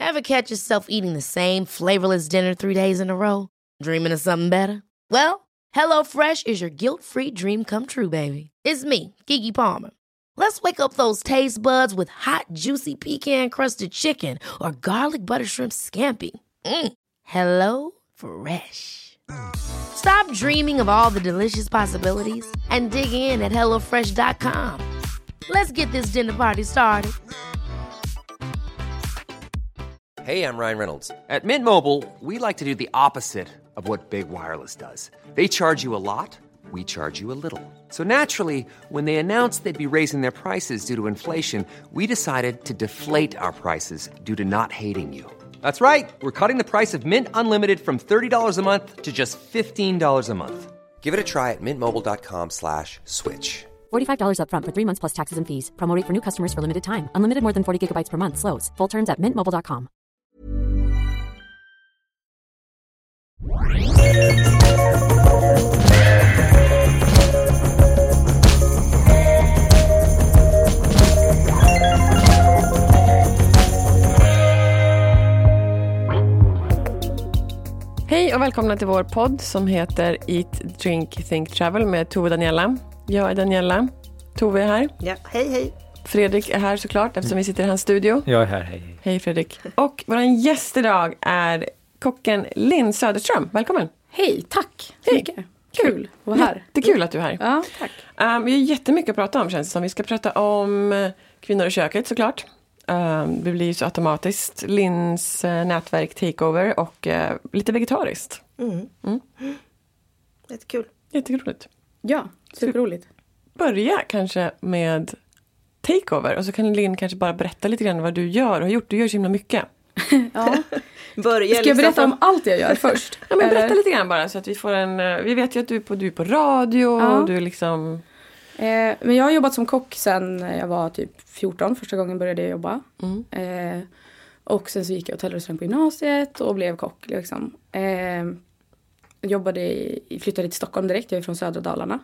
Ever catch yourself eating the same flavorless dinner 3 days in a row? Dreaming of something better? Well, HelloFresh is your guilt-free dream come true, baby. It's me, Keke Palmer. Let's wake up those taste buds with hot, juicy pecan-crusted chicken or garlic butter shrimp scampi. Hello Fresh. Stop dreaming of all the delicious possibilities and dig in at HelloFresh.com. Let's get this dinner party started. Hey, I'm Ryan Reynolds. At Mint Mobile, we like to do the opposite of what Big Wireless does. They charge you a lot, we charge you a little. So naturally, when they announced they'd be raising their prices due to inflation, we decided to deflate our prices due to not hating you. That's right. We're cutting the price of Mint Unlimited from $30 a month to just $15 a month. Give it a try at mintmobile.com/switch. $45 up front for 3 months plus taxes and fees. Promo rate for new customers for limited time. Unlimited more than 40 gigabytes per month. Slows full terms at mintmobile.com. Hej och välkomna till vår podd som heter Eat, Drink, Think, Travel med Tove och Daniela. Jag är Daniela. Tove är här. Ja, hej. Fredrik är här såklart eftersom vi sitter i hans studio. Jag är här, hej. Hej Fredrik. Och vår gäst idag är kocken Linn Söderström. Välkommen. Hej, tack. Hej. Mycket. Kul att vara här. Jättekul att du är här. Ja, tack. Vi har jättemycket att prata om, känns det som. Vi ska prata om kvinnor i köket såklart. Det blir ju så automatiskt. Linns nätverk Takeover och lite vegetariskt. Jättekul. Jätteroligt. Ja, superroligt. Börja kanske med Takeover och så kan Linn kanske bara berätta lite grann vad du gör och har gjort. Du gör så himla mycket. Ja. Ska jag berätta om allt jag gör först? Ja, men berätta lite grann bara så att vi får en... Vi vet ju att du är på radio och du är liksom... Men jag har jobbat som kock sen jag var typ 14. Första gången började jag jobba. Och sen så gick jag hotell och restaurang på gymnasiet och blev kock liksom. Flyttade till Stockholm direkt. Jag är från södra Dalarna.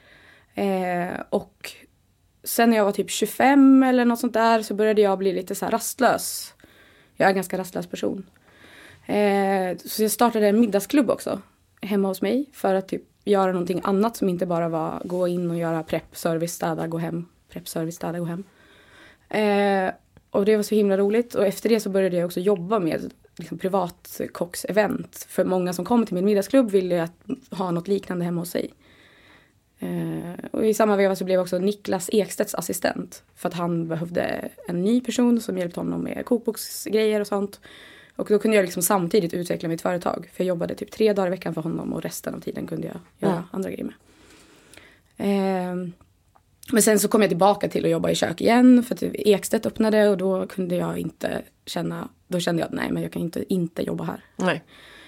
Och sen när jag var typ 25 eller något sånt där så började jag bli lite så här rastlös. Jag är en ganska rastlös person. Så jag startade en middagsklubb också hemma hos mig för att typ göra någonting annat som inte bara var gå in och göra prepp, service, städa, gå hem. Prepp, service, städa, gå hem. Och det var så himla roligt. Och efter det så började jag också jobba med liksom, privatkocksevent. För många som kommer till min middagsklubb ville ha något liknande hemma hos sig. Och i samma veva så blev också Niklas Ekstedts assistent. För att han behövde en ny person som hjälpte honom med kokboksgrejer och sånt. Och då kunde jag liksom samtidigt utveckla mitt företag. För jag jobbade typ 3 dagar i veckan för honom. Och resten av tiden kunde jag göra andra grejer med. Men sen så kom jag tillbaka till att jobba i kök igen. För att Ekstedt öppnade och då kunde jag inte känna... Då kände jag att nej, men jag kan inte jobba här. Nej.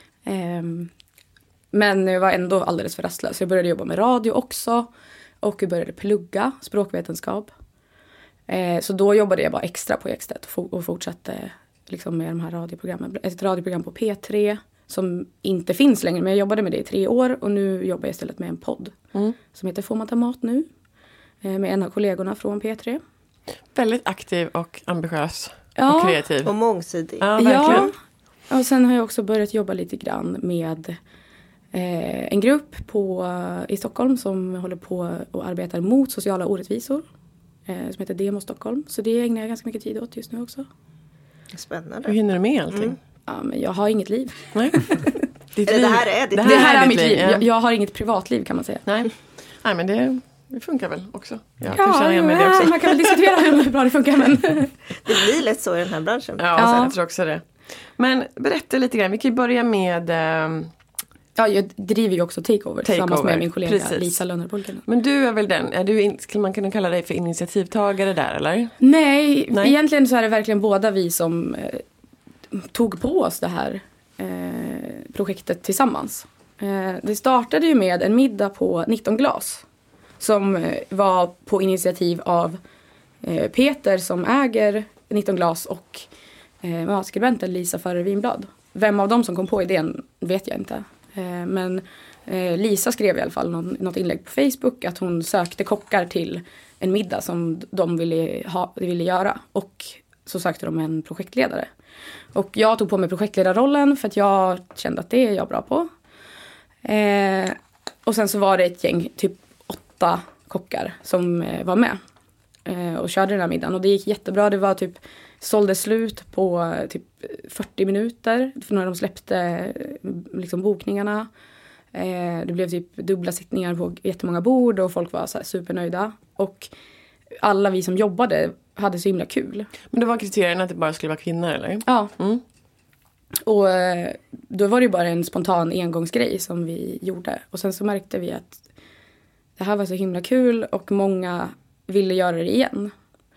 Men jag var ändå alldeles för rastlös. Jag började jobba med radio också. Och jag började plugga språkvetenskap. Så då jobbade jag bara extra på Ekstedt och fortsatte liksom med de här radioprogrammen. Ett radioprogram på P3 som inte finns längre. Men jag jobbade med det i 3 år. Och nu jobbar jag istället med en podd som heter Får man ta mat nu? Med en av kollegorna från P3. Väldigt aktiv och ambitiös och kreativ. Och mångsidig. Ja, verkligen. Ja, och sen har jag också börjat jobba lite grann med en grupp i Stockholm som håller på och arbetar mot sociala orättvisor. Som heter Demo Stockholm. Så det ägnar jag ganska mycket tid åt just nu också. Spännande. Hur hinner du med allting? Ja, men jag har inget liv. Nej. Det här är ditt Det här är mitt liv. Ja. Jag har inget privatliv kan man säga. Nej, men det funkar väl också. Jag kan känna igen med det också. Man kan väl diskutera hur bra det funkar. Men... Det blir lätt så i den här branschen. Ja, jag tror också det. Men berätta lite grann. Vi kan ju börja med... Ja, jag driver ju också Takeover tillsammans med min kollega Lisa Lönnerpolken. Men du är väl den, skulle man kunna kalla dig för initiativtagare där, eller? Nej, egentligen så är det verkligen båda vi som tog på oss det här projektet tillsammans. Det startade ju med en middag på 19 glas som var på initiativ av Peter som äger 19 glas och matskribenten Lisa Farrer Winblad. Vem av dem som kom på idén vet jag inte. Men Lisa skrev i alla fall något inlägg på Facebook att hon sökte kockar till en middag som de ville göra. Och så sökte de en projektledare. Och jag tog på mig projektledarrollen för att jag kände att det är jag bra på. Och sen så var det ett gäng, typ 8 kockar som var med och körde den här middagen. Och det gick jättebra. Det var typ, sålde slut på typ 40 minuter för när de släppte liksom bokningarna. Det blev typ dubbla sittningar på jättemånga bord och folk var så här supernöjda. Och alla vi som jobbade hade så himla kul. Men det var kriterierna att det bara skulle vara kvinnor, eller? Ja. Och då var det ju bara en spontan engångsgrej som vi gjorde. Och sen så märkte vi att det här var så himla kul och många ville göra det igen.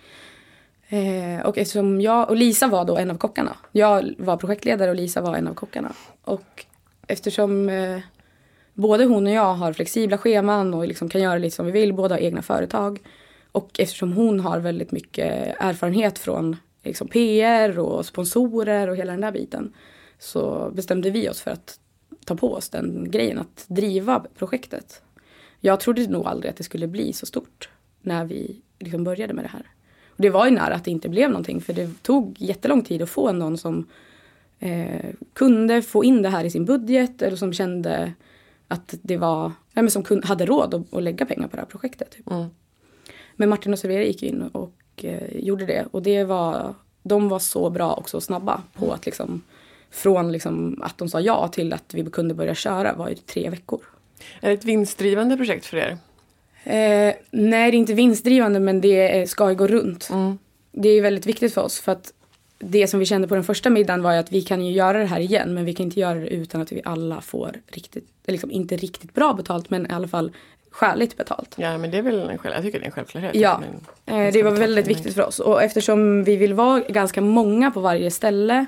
Och eftersom jag och Lisa var då en av kockarna. Jag var projektledare och Lisa var en av kockarna. Och eftersom både hon och jag har flexibla scheman och liksom kan göra lite som vi vill, båda har egna företag. Och eftersom hon har väldigt mycket erfarenhet från liksom PR och sponsorer och hela den där biten, så bestämde vi oss för att ta på oss den grejen, att driva projektet. Jag trodde nog aldrig att det skulle bli så stort när vi liksom började med det här. Och det var ju nära att det inte blev någonting, för det tog jättelång tid att få någon som kunde få in det här i sin budget, eller som kände att det var, men som hade råd att lägga pengar på det här projektet. Typ. Men Martin och Servera gick in och gjorde det. Och de var så bra och så snabba på att liksom, från liksom att de sa ja till att vi kunde börja köra var ju 3 veckor. Är det ett vinstdrivande projekt för er? Nej, det är inte vinstdrivande, men det ska ju gå runt. Det är väldigt viktigt för oss, för att det som vi kände på den första middagen var att vi kan ju göra det här igen, men vi kan inte göra det utan att vi alla får liksom inte riktigt bra betalt, men i alla fall skäligt betalt. Ja, men det är väl jag tycker det är en självklarhet. Ja, det var väldigt viktigt för oss. Och eftersom vi vill vara ganska många på varje ställe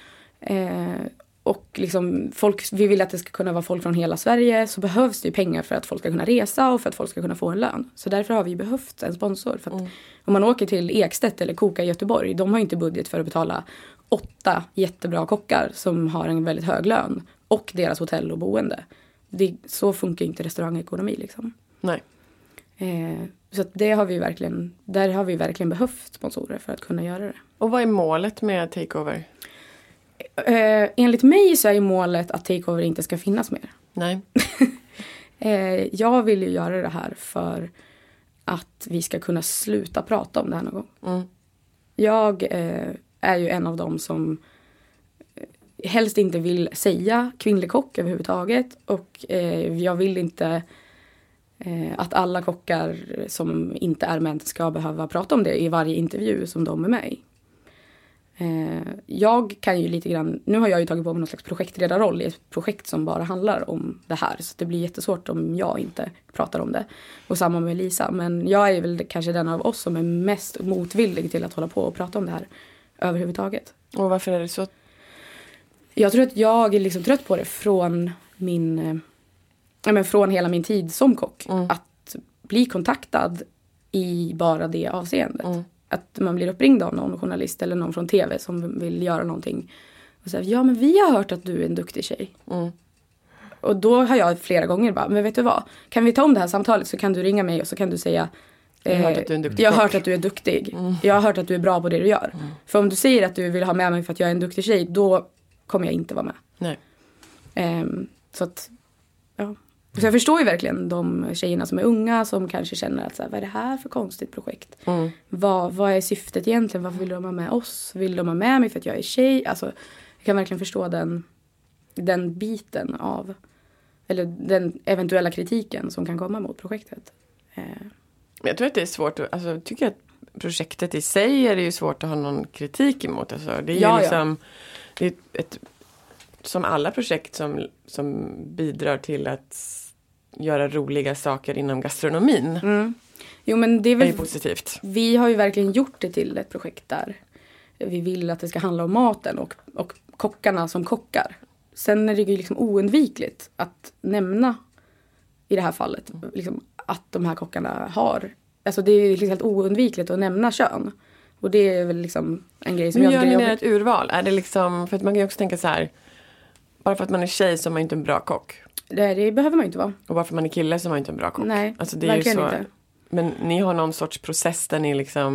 och liksom vi vill att det ska kunna vara folk från hela Sverige, så behövs det ju pengar för att folk ska kunna resa och för att folk ska kunna få en lön. Så därför har vi behövt en sponsor. För att om man åker till Ekstedt eller Koka i Göteborg, de har inte budget för att betala 8 jättebra kockar som har en väldigt hög lön och deras hotell och boende. Så funkar inte restaurangekonomi liksom. Nej. Så att där har vi verkligen behövt sponsorer för att kunna göra det. Och vad är målet med Takeover? Enligt mig så är målet att Takeover inte ska finnas mer. Nej. Jag vill ju göra det här för att vi ska kunna sluta prata om det här någon gång. Jag är ju en av dem som helst inte vill säga kvinnlig kock överhuvudtaget. Och jag vill inte att alla kockar som inte är män ska behöva prata om det i varje intervju som de är med i. Jag kan ju lite grann, nu har jag ju tagit på mig någon slags projektledarroll i ett projekt som bara handlar om det här. Så det blir jättesvårt om jag inte pratar om det. Och samma med Lisa. Men jag är väl kanske den av oss som är mest motvillig till att hålla på och prata om det här överhuvudtaget. Och varför är det så? Jag tror att jag är liksom trött på det från från hela min tid som kock. Att bli kontaktad i bara det avseendet. Att man blir uppringd av någon journalist eller någon från tv som vill göra någonting. Och säger, ja men vi har hört att du är en duktig tjej. Och då har jag flera gånger bara, men vet du vad? Kan vi ta om det här samtalet så kan du ringa mig och så kan du säga, jag har hört att du är duktig. Jag har hört att du är bra på det du gör. För om du säger att du vill ha med mig för att jag är en duktig tjej, då kommer jag inte vara med. Nej. Så att, ja. Så jag förstår ju verkligen de tjejerna som är unga som kanske känner att så här, vad är det här för konstigt projekt? Vad är syftet egentligen? Varför vill de ha med oss? Vill de ha med mig för att jag är tjej? Alltså, jag kan verkligen förstå den biten av, eller den eventuella kritiken som kan komma mot projektet. Jag tror att det är svårt, jag tycker att projektet i sig är det ju svårt att ha någon kritik emot. Alltså, det är ju liksom, det är ett, som alla projekt som bidrar till att göra roliga saker inom gastronomin. Jo, men det är väl positivt. Vi har ju verkligen gjort det till ett projekt där vi vill att det ska handla om maten och kockarna som kockar. Sen är det ju liksom oundvikligt att nämna i det här fallet liksom, att de här kockarna har, alltså det är liksom helt oundvikligt att nämna kön. Och det är väl liksom en grej som jag tycker är jobbigt. Men gör ni ett urval? Är det liksom, för att man kan ju också tänka så här, bara för att man är tjej så är man inte en bra kock. Det behöver man inte vara. Och bara för att man är kille så är man inte en bra kock. Nej, alltså det är verkligen ju så, inte. Men ni har någon sorts process där ni liksom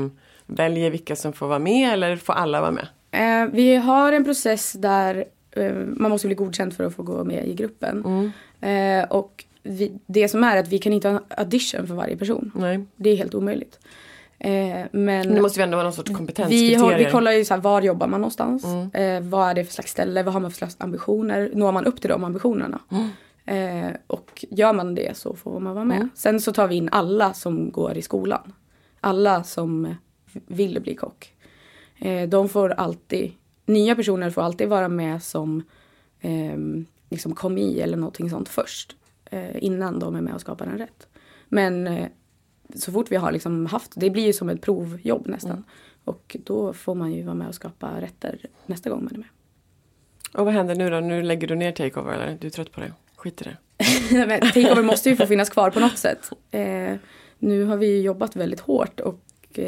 väljer vilka som får vara med eller får alla vara med? Vi har en process där man måste bli godkänd för att få gå med i gruppen. Och det som är att vi kan inte ha audition för varje person. Nej. Det är helt omöjligt. Men det måste ju ändå vara någon sorts kompetenskriterier. Vi kollar ju så här, var jobbar man någonstans? Vad är det för slags ställe? Vad har man för slags ambitioner? Når man upp till de ambitionerna? Och gör man det så får man vara med. Sen så tar vi in alla som går i skolan. Alla som vill bli kock. De får alltid, nya personer får alltid vara med som liksom komi eller någonting sånt först. Innan de är med och skapar en rätt. Men så fort vi har liksom haft, det blir ju som ett provjobb nästan. Och då får man ju vara med och skapa rätter nästa gång man är med. Och vad händer nu då? Nu lägger du ner Takeover eller? Du är trött på det? Skit i det. Men Takeover måste ju få finnas kvar på något sätt. Nu har vi ju jobbat väldigt hårt och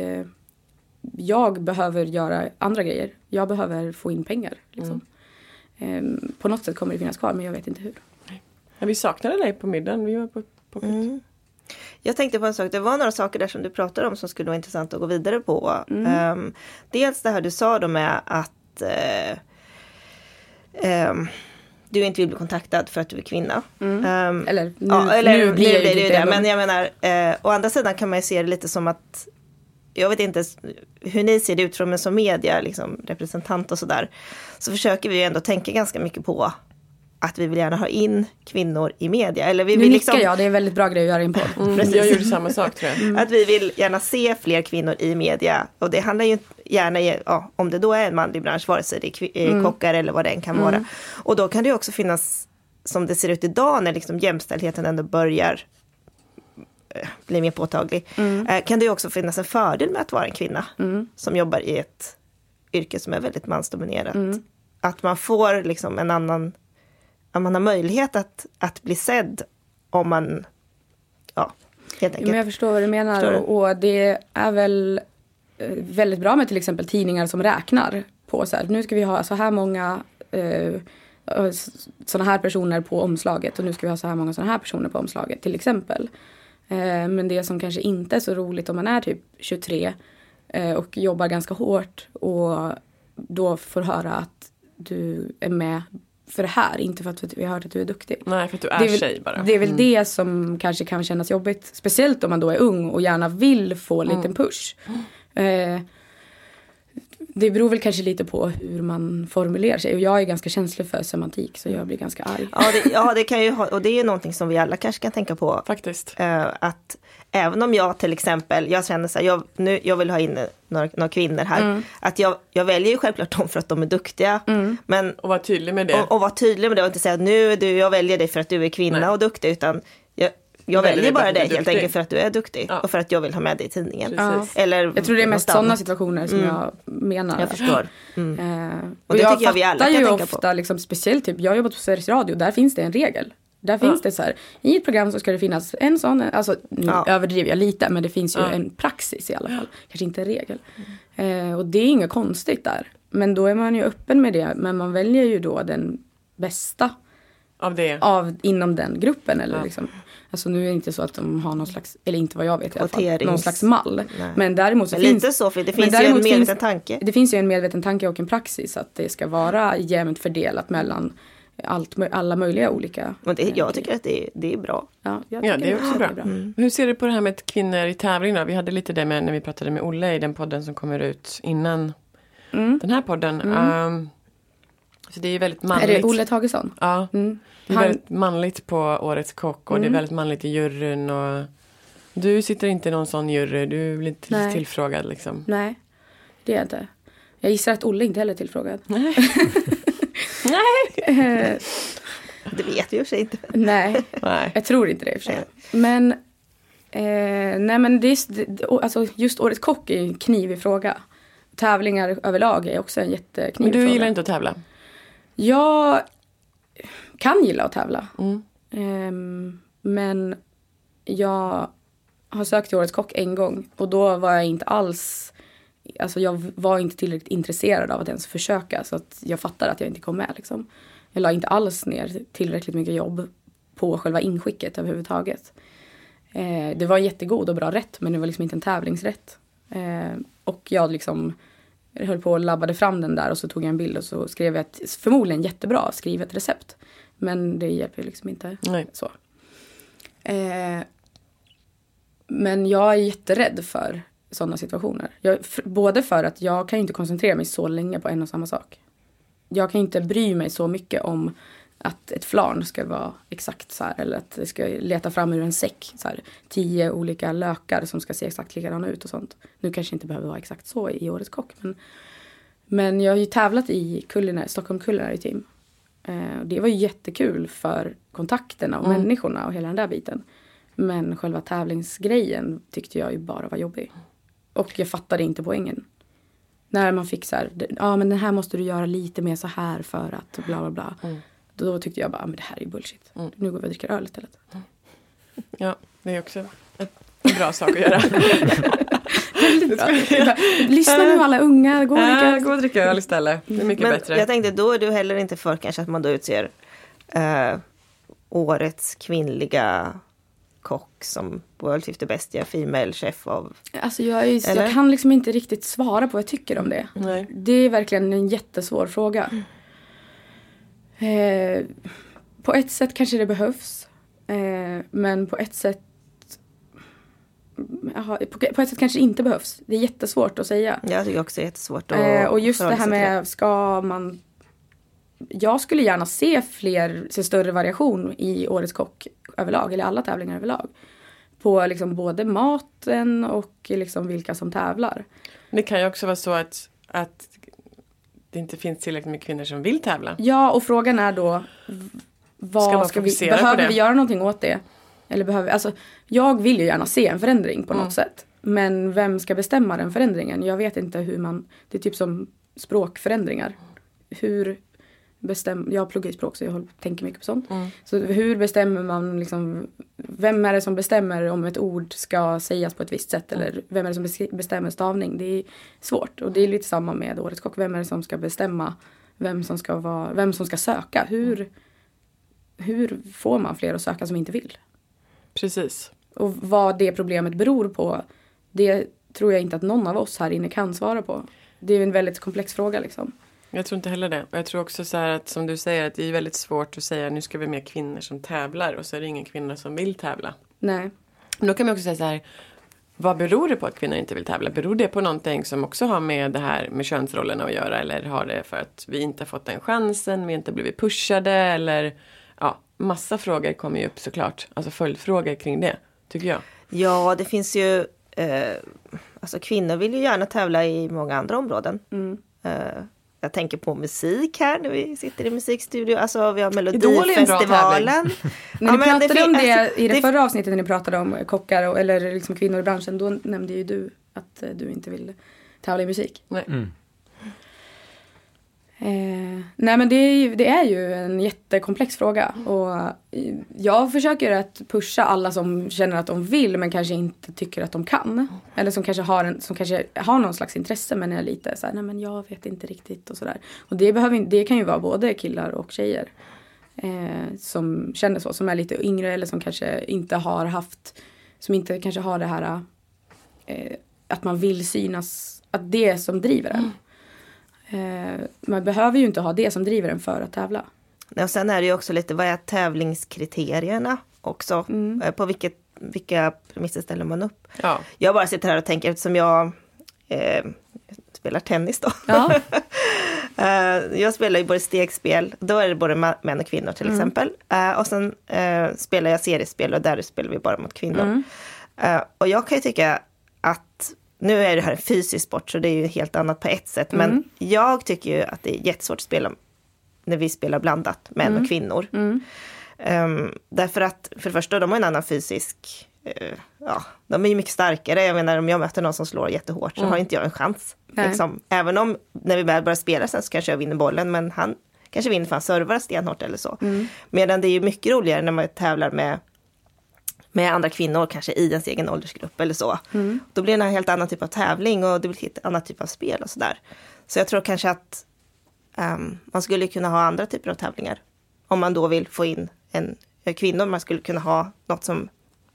jag behöver göra andra grejer. Jag behöver få in pengar. Liksom. På något sätt kommer det finnas kvar men jag vet inte hur. Ja, vi saknade dig på middagen. Vi var på pocket. Jag tänkte på en sak. Det var några saker där som du pratade om som skulle vara intressant att gå vidare på. Dels det här du sa då med att du inte vill bli kontaktad för att du är kvinna. Eller nu blir det ju det. Men jag menar, å andra sidan kan man ju se det lite som att jag vet inte hur ni ser det ut från som media, liksom, representant och sådär. Så försöker vi ju ändå tänka ganska mycket på att vi vill gärna ha in kvinnor i media. Eller vi nu vill nickar jag, det är väldigt bra grej att göra in på. Jag gjorde samma sak tror jag. Att vi vill gärna se fler kvinnor i media. Och det handlar ju gärna om det då är en manlig bransch, vare sig det är kockar eller vad det än kan vara. Och då kan det ju också finnas, som det ser ut idag när liksom jämställdheten ändå börjar bli mer påtaglig. Kan det ju också finnas en fördel med att vara en kvinna som jobbar i ett yrke som är väldigt mansdominerat. Att man får liksom en annan, att man har möjlighet att bli sedd om man, helt enkelt. Men jag förstår vad du menar och det är väl väldigt bra med till exempel tidningar som räknar på så här, nu ska vi ha så här många sådana här personer på omslaget och nu ska vi ha så här många sådana här personer på omslaget till exempel. Men det som kanske inte är så roligt om man är typ 23 och jobbar ganska hårt och då får höra att du är med för det här, inte för att vi har hört att du är duktig. Nej, för att du är tjej bara. Det är väl det som kanske kan kännas jobbigt. Speciellt om man då är ung och gärna vill få en liten push. Det beror väl kanske lite på hur man formulerar sig. Och jag är ganska känslig för semantik så jag blir ganska arg. Det kan ju och det är ju någonting som vi alla kanske kan tänka på. Faktiskt. Att även om jag till exempel, jag känner så här, jag vill ha in några kvinnor här. Att jag väljer ju självklart dem för att de är duktiga. Men, och vara tydlig med det. Och vara tydlig med det och inte säga att jag väljer dig för att du är kvinna och duktig. Utan jag väljer bara dig helt enkelt för att du är duktig. Ja. Och för att jag vill ha med dig i tidningen. Eller jag tror det är mest sådana situationer som jag menar. Jag förstår. Och det tycker jag vi alla kan tänka ofta, på. Liksom, speciellt typ, jag har jobbat på Sveriges Radio. Där finns det en regel. Där finns det så här, i ett program så ska det finnas en sån, alltså nu överdriver jag lite, men det finns ju en praxis i alla fall. Kanske inte en regel. Och det är inget konstigt där. Men då är man ju öppen med det. Men man väljer ju då den bästa inom den gruppen. Eller liksom. Alltså nu är det inte så att de har någon slags, eller inte vad jag vet i alla fall, någon slags mall. Nej. Men däremot så finns lite så, för det finns ju en medveten tanke. Det finns ju en medveten tanke och en praxis att det ska vara jämnt fördelat mellan alla möjliga olika. Och jag tycker att det är bra. Ja, det är också bra. Hur ser du på det här med kvinnor i tävling då? Vi hade lite det med när vi pratade med Olle i den podden som kommer ut innan den här podden. Så det är väldigt manligt. Är det Olle Tagesson? Ja. Det är väldigt manligt på Årets kock och det är väldigt manligt i juryn. Och du sitter inte i någon sån jury, du blir inte tillfrågad liksom. Nej, det är jag inte. Jag gissar att Olle inte heller är tillfrågad. Nej. Det vet jag ju inte. Nej, jag tror inte det i och för sig. Men, men alltså just Årets kock är en knivig fråga. Tävlingar överlag är också en jätteknivig fråga. Men du gillar inte att tävla? Jag kan gilla att tävla. Men jag har sökt till Årets kock en gång. Och då var jag inte alls... Alltså jag var inte tillräckligt intresserad av att ens försöka. Så att jag fattar att jag inte kom med. Liksom. Jag la inte alls ner tillräckligt mycket jobb på själva inskicket överhuvudtaget. Det var jättegod och bra rätt. Men det var liksom inte en tävlingsrätt. Och jag liksom höll på och labbade fram den där och så tog jag en bild och så skrev jag ett förmodligen jättebra skrivet recept. Men det hjälper liksom inte. Nej. Så. Men jag är jätterädd för sådana situationer. Både för att jag kan inte koncentrera mig så länge på en och samma sak. Jag kan inte bry mig så mycket om att ett flarn ska vara exakt så här. Eller att det ska leta fram ur en säck. Så här, 10 olika lökar som ska se exakt likadana ut och sånt. Nu kanske inte behöver vara exakt så i Årets kock. Men jag har ju tävlat i Stockholm Culinary Team. Det var ju jättekul för kontakterna och människorna och hela den där biten. Men själva tävlingsgrejen tyckte jag ju bara var jobbig. Och jag fattade inte poängen. När man fick så här, men den här måste du göra lite mer så här för att bla bla bla. Då tyckte jag bara, men det här är ju bullshit. Nu går vi och dricker öl istället. Ja, det är också en bra sak att göra. Lyssna nu alla unga, gå och dricka öl istället. Det är mycket bättre. Jag tänkte, då är du heller inte för kanske att man då utser årets kvinnliga kock som World 50 Best Female Chef av... Alltså jag kan liksom inte riktigt svara på vad jag tycker om det. Nej. Det är verkligen en jättesvår fråga. På ett sätt kanske det behövs. Men på ett sätt... på ett sätt kanske det inte behövs. Det är jättesvårt att säga. Jag tycker också det är jättesvårt och just det här med, ska man... Jag skulle gärna se större variation i Årets kock överlag, eller alla tävlingar överlag. På liksom både maten och liksom vilka som tävlar. Det kan ju också vara så att det inte finns tillräckligt med kvinnor som vill tävla. Ja, och frågan är då, behöver vi göra någonting åt det? Eller jag vill ju gärna se en förändring på något sätt. Men vem ska bestämma den förändringen? Jag vet inte hur det är typ som språkförändringar. Jag pluggar i språk så jag tänker mycket på sånt. Så hur bestämmer man liksom, vem är det som bestämmer om ett ord ska sägas på ett visst sätt eller vem är det som bestämmer stavning? Det är svårt och det är lite samma med Årets kock. Vem är det som ska bestämma vem som ska söka? Hur får man fler att söka som inte vill? Precis. Och vad det problemet beror på, det tror jag inte att någon av oss här inne kan svara på. Det är en väldigt komplex fråga liksom. Jag tror inte heller det. Och jag tror också så här att, som du säger, att det är väldigt svårt att säga nu ska vi ha mer kvinnor som tävlar och så är det ingen kvinnor som vill tävla. Nej. Men då kan man också säga så här, vad beror det på att kvinnor inte vill tävla? Beror det på någonting som också har med det här med könsrollerna att göra? Eller har det för att vi inte har fått den chansen, vi inte blivit pushade eller massa frågor kommer ju upp såklart. Alltså följdfrågor kring det, tycker jag. Ja, det finns ju kvinnor vill ju gärna tävla i många andra områden. Jag tänker på musik här när vi sitter i musikstudio. Alltså vi har Melodifestivalen. När ni pratade om det i det förra avsnittet när ni pratade om kockar eller liksom kvinnor i branschen. Då nämnde ju du att du inte vill tävla i musik. Nej. Nej men det är ju en jättekomplex fråga. Och jag försöker att pusha alla som känner att de vill men kanske inte tycker att de kan. Eller som kanske har någon slags intresse men är lite så här, nej men jag vet inte riktigt och sådär. Och det kan ju vara både killar och tjejer som känner så, som är lite yngre eller som kanske inte har haft, som inte kanske har det här att man vill synas, att det som driver en. Man behöver ju inte ha det som driver en för att tävla. Och sen är det ju också lite, vad är tävlingskriterierna också? På vilka premisser ställer man upp? Ja. Jag bara sitter här och tänker, eftersom jag spelar tennis då. Ja. Jag spelar ju både stegspel, då är det både män och kvinnor till exempel. Och sen spelar jag seriespel och där spelar vi bara mot kvinnor. Och jag kan ju tycka att nu är det här en fysisk sport så det är ju helt annat på ett sätt. Men jag tycker ju att det är jättesvårt att spela när vi spelar blandat, män och kvinnor. Därför att för det första, de har en annan fysisk... de är ju mycket starkare. Jag menar, om jag möter någon som slår jättehårt så har inte jag en chans. Liksom. Även om när vi väl börjar spela sen så kanske jag vinner bollen. Men han kanske vinner för han servar stenhårt eller så. Medan det är ju mycket roligare när man tävlar med andra kvinnor, kanske i ens egen åldersgrupp eller så. Då blir det en helt annan typ av tävling och det blir ett annat typ av spel och sådär. Så jag tror kanske att man skulle kunna ha andra typer av tävlingar. Om man då vill få in en kvinnor, man skulle kunna ha något som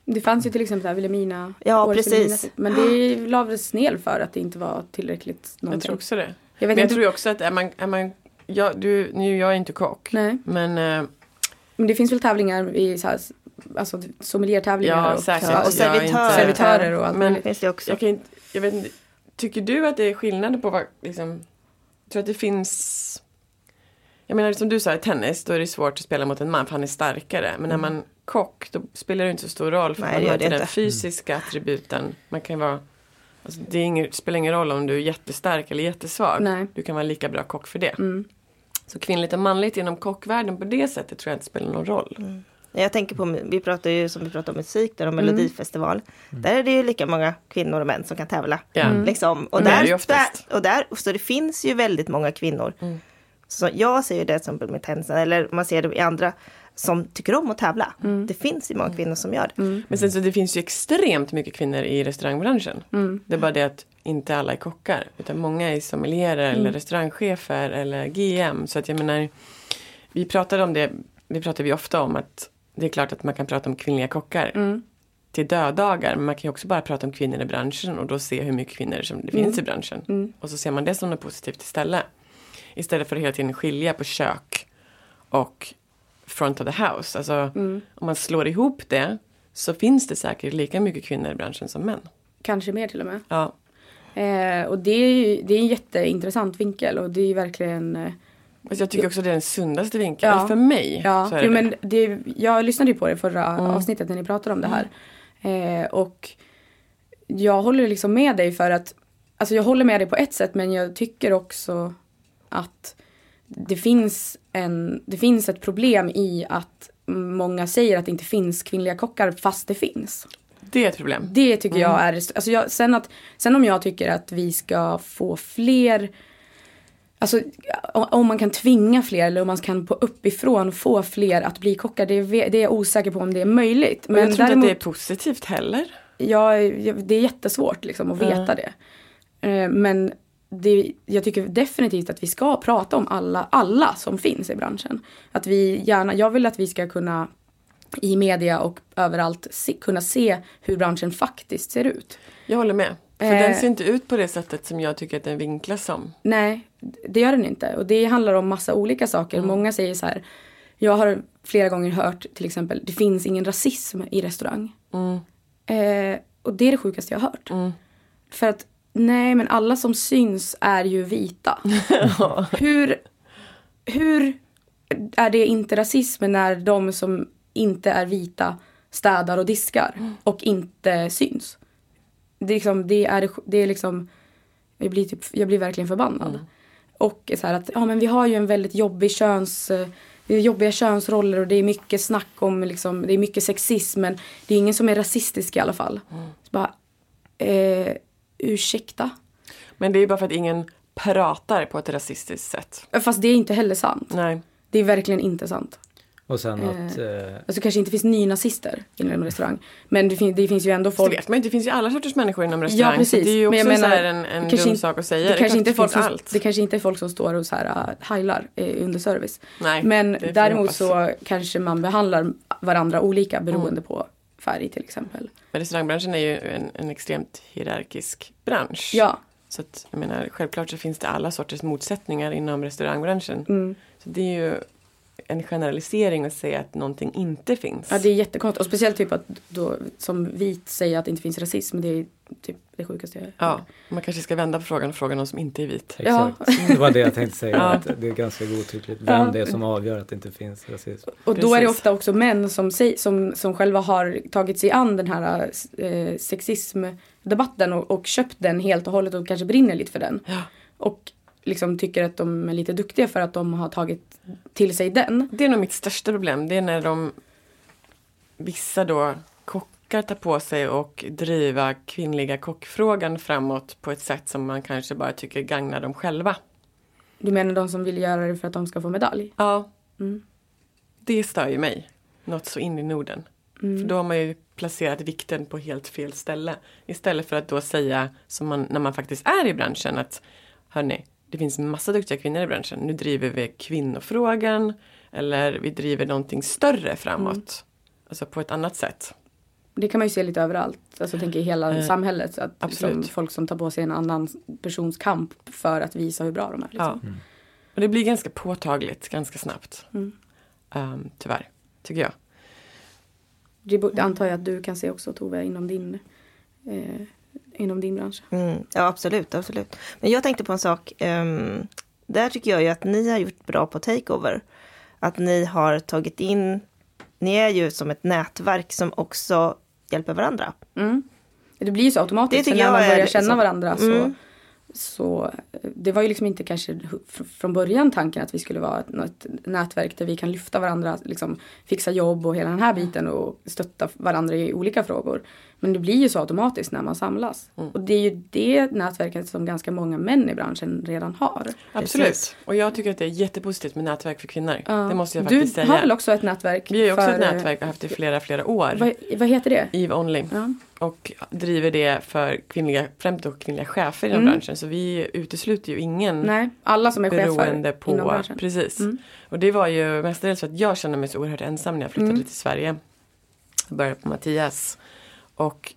Det fanns ju till exempel Wilhelmina. Ja, precis. Men det lades ner för att det inte var tillräckligt någonting. Jag tror också det. Jag tror ju också att är man jag är inte kock. Nej. Men det finns väl tävlingar i så här, alltså sommeliertävlingar och servitörer och allt. Men finns det också. Jag vet inte, tycker du att det är skillnad på vad liksom, jag tror att det finns, jag menar som du sa i tennis, då är det svårt att spela mot en man för han är starkare, men när man kock då spelar det inte så stor roll för man har inte den fysiska attributen. Man kan vara, alltså spelar ingen roll om du är jättestark eller jättesvag. Nej. Du kan vara lika bra kock för det. Så kvinnligt och manligt inom kockvärlden på det sättet tror jag inte spelar någon roll. Jag tänker på, vi pratar om musik där, om Melodifestival. Där är det ju lika många kvinnor och män som kan tävla. Liksom. Och så det finns ju väldigt många kvinnor. Så jag ser ju det som med tensen, eller man ser det i andra som tycker om att tävla. Det finns ju många kvinnor som gör det. Men sen så det finns ju extremt mycket kvinnor i restaurangbranschen. Det är bara det att inte alla är kockar, utan många är sommelierer eller restaurangchefer eller GM. Så att jag menar, vi pratar vi ofta om att det är klart att man kan prata om kvinnliga kockar till döddagar, men man kan ju också bara prata om kvinnor i branschen och då se hur mycket kvinnor som det finns i branschen. Och så ser man det som något positivt istället för att hela tiden skilja på kök och front of the house. Alltså om man slår ihop det så finns det säkert lika mycket kvinnor i branschen som män. Kanske mer till och med. Ja. Och det är en jätteintressant vinkel och det är verkligen... Jag tycker också det är den sundaste vinkeln. Ja. För mig så är det. Men jag lyssnade ju på det förra avsnittet när ni pratade om det här. Och jag håller liksom med dig för att... Alltså jag håller med dig på ett sätt, men jag tycker också att det finns ett problem i att många säger att det inte finns kvinnliga kockar fast det finns. Det är ett problem. Det tycker jag är... Alltså sen om jag tycker att vi ska få fler... Alltså om man kan tvinga fler eller om man kan på uppifrån få fler att bli kockar, det är jag osäker på om det är möjligt. Men jag tror inte att det är positivt heller. Ja, det är jättesvårt liksom att veta det. Men jag tycker definitivt att vi ska prata om alla som finns i branschen. Att jag vill att vi ska kunna i media och överallt kunna se hur branschen faktiskt ser ut. Jag håller med. För den ser inte ut på det sättet som jag tycker att den vinklas som. Nej, det gör den inte. Och det handlar om massa olika saker. Många säger så här, jag har flera gånger hört till exempel, det finns ingen rasism i restaurang. Och det är det sjukaste jag har hört. För att, nej men alla som syns är ju vita. Hur är det inte rasism när de som inte är vita städar och diskar och inte syns? Det är liksom jag blir verkligen förbannad. Och så här att men vi har ju en väldigt jobbiga könsroller och det är mycket snack om liksom, det är mycket sexism, men det är ingen som är rasistisk i alla fall. Så bara ursäkta. Men det är bara för att ingen pratar på ett rasistiskt sätt. Fast det är inte heller sant. Nej. Det är verkligen inte sant. Och sen alltså kanske inte finns nynazister inom en restaurang. Men det finns ju ändå folk... Det vet man inte. Det finns ju alla sorters människor inom restaurang. Ja, precis. Det är ju också men en dum sak att säga. Det kanske inte är folk som står och så här heilar under service. Nej, men däremot så kanske man behandlar varandra olika beroende på färg till exempel. Men restaurangbranschen är ju en extremt hierarkisk bransch. Ja. Så att, jag menar, självklart så finns det alla sorters motsättningar inom restaurangbranschen. Så det är ju en generalisering att säga att någonting inte finns. Ja, det är jättekonstigt. Och speciellt typ att då, som vit säger att det inte finns rasism. Det är typ det sjukaste jag Ja, man kanske ska vända på frågan och fråga någon som inte är vit. Exakt. Ja. Det var det jag tänkte säga. Att det är ganska godtyckligt vem det är som avgör att det inte finns rasism. Och då är det ofta också män som själva har tagit sig an den här sexismdebatten och köpt den helt och hållet och kanske brinner lite för den. Ja. Och liksom tycker att de är lite duktiga för att de har tagit till sig den. Det är nog mitt största problem. Det är när vissa då kockar tar på sig och driva kvinnliga kockfrågan framåt på ett sätt som man kanske bara tycker gagnar dem själva. Du menar de som vill göra det för att de ska få medalj? Ja. Det stör ju mig. Något så in i Norden. För då har man ju placerat vikten på helt fel ställe. Istället för att då säga, som när man faktiskt är i branschen, att hörni, det finns massa duktiga kvinnor i branschen. Nu driver vi kvinnofrågan. Eller vi driver någonting större framåt. Alltså på ett annat sätt. Det kan man ju se lite överallt. Alltså jag tänker i hela samhället. Så att liksom, folk som tar på sig en annan persons kamp för att visa hur bra de är. Liksom. Ja. Och det blir ganska påtagligt, ganska snabbt. Tyvärr, tycker jag. Det antar jag att du kan se också, Tove, inom din bransch. Ja, absolut. Men jag tänkte på en sak. Där tycker jag ju att ni har gjort bra på takeover. Att ni har tagit in... Ni är ju som ett nätverk som också hjälper varandra. Det blir ju så automatiskt. När man börjar känna varandra så det var ju liksom inte kanske från början tanken att vi skulle vara ett nätverk där vi kan lyfta varandra, liksom fixa jobb och hela den här biten och stötta varandra i olika frågor. Men det blir ju så automatiskt när man samlas. Och det är ju det nätverket som ganska många män i branschen redan har. Absolut. Precis. Och jag tycker att det är jättepositivt med nätverk för kvinnor. Det måste jag faktiskt säga. Du har väl också ett nätverk? Vi har ju också ett nätverk och haft det i flera år. Vad heter det? Eve Only. Och driver det för främst då kvinnliga chefer i den branschen. Så vi utesluter ju ingen. Nej, alla som är chefer på, inom branschen. Precis. Och det var ju mestadels för att jag kände mig så oerhört ensam när jag flyttade till Sverige. Jag började på Mattias. Och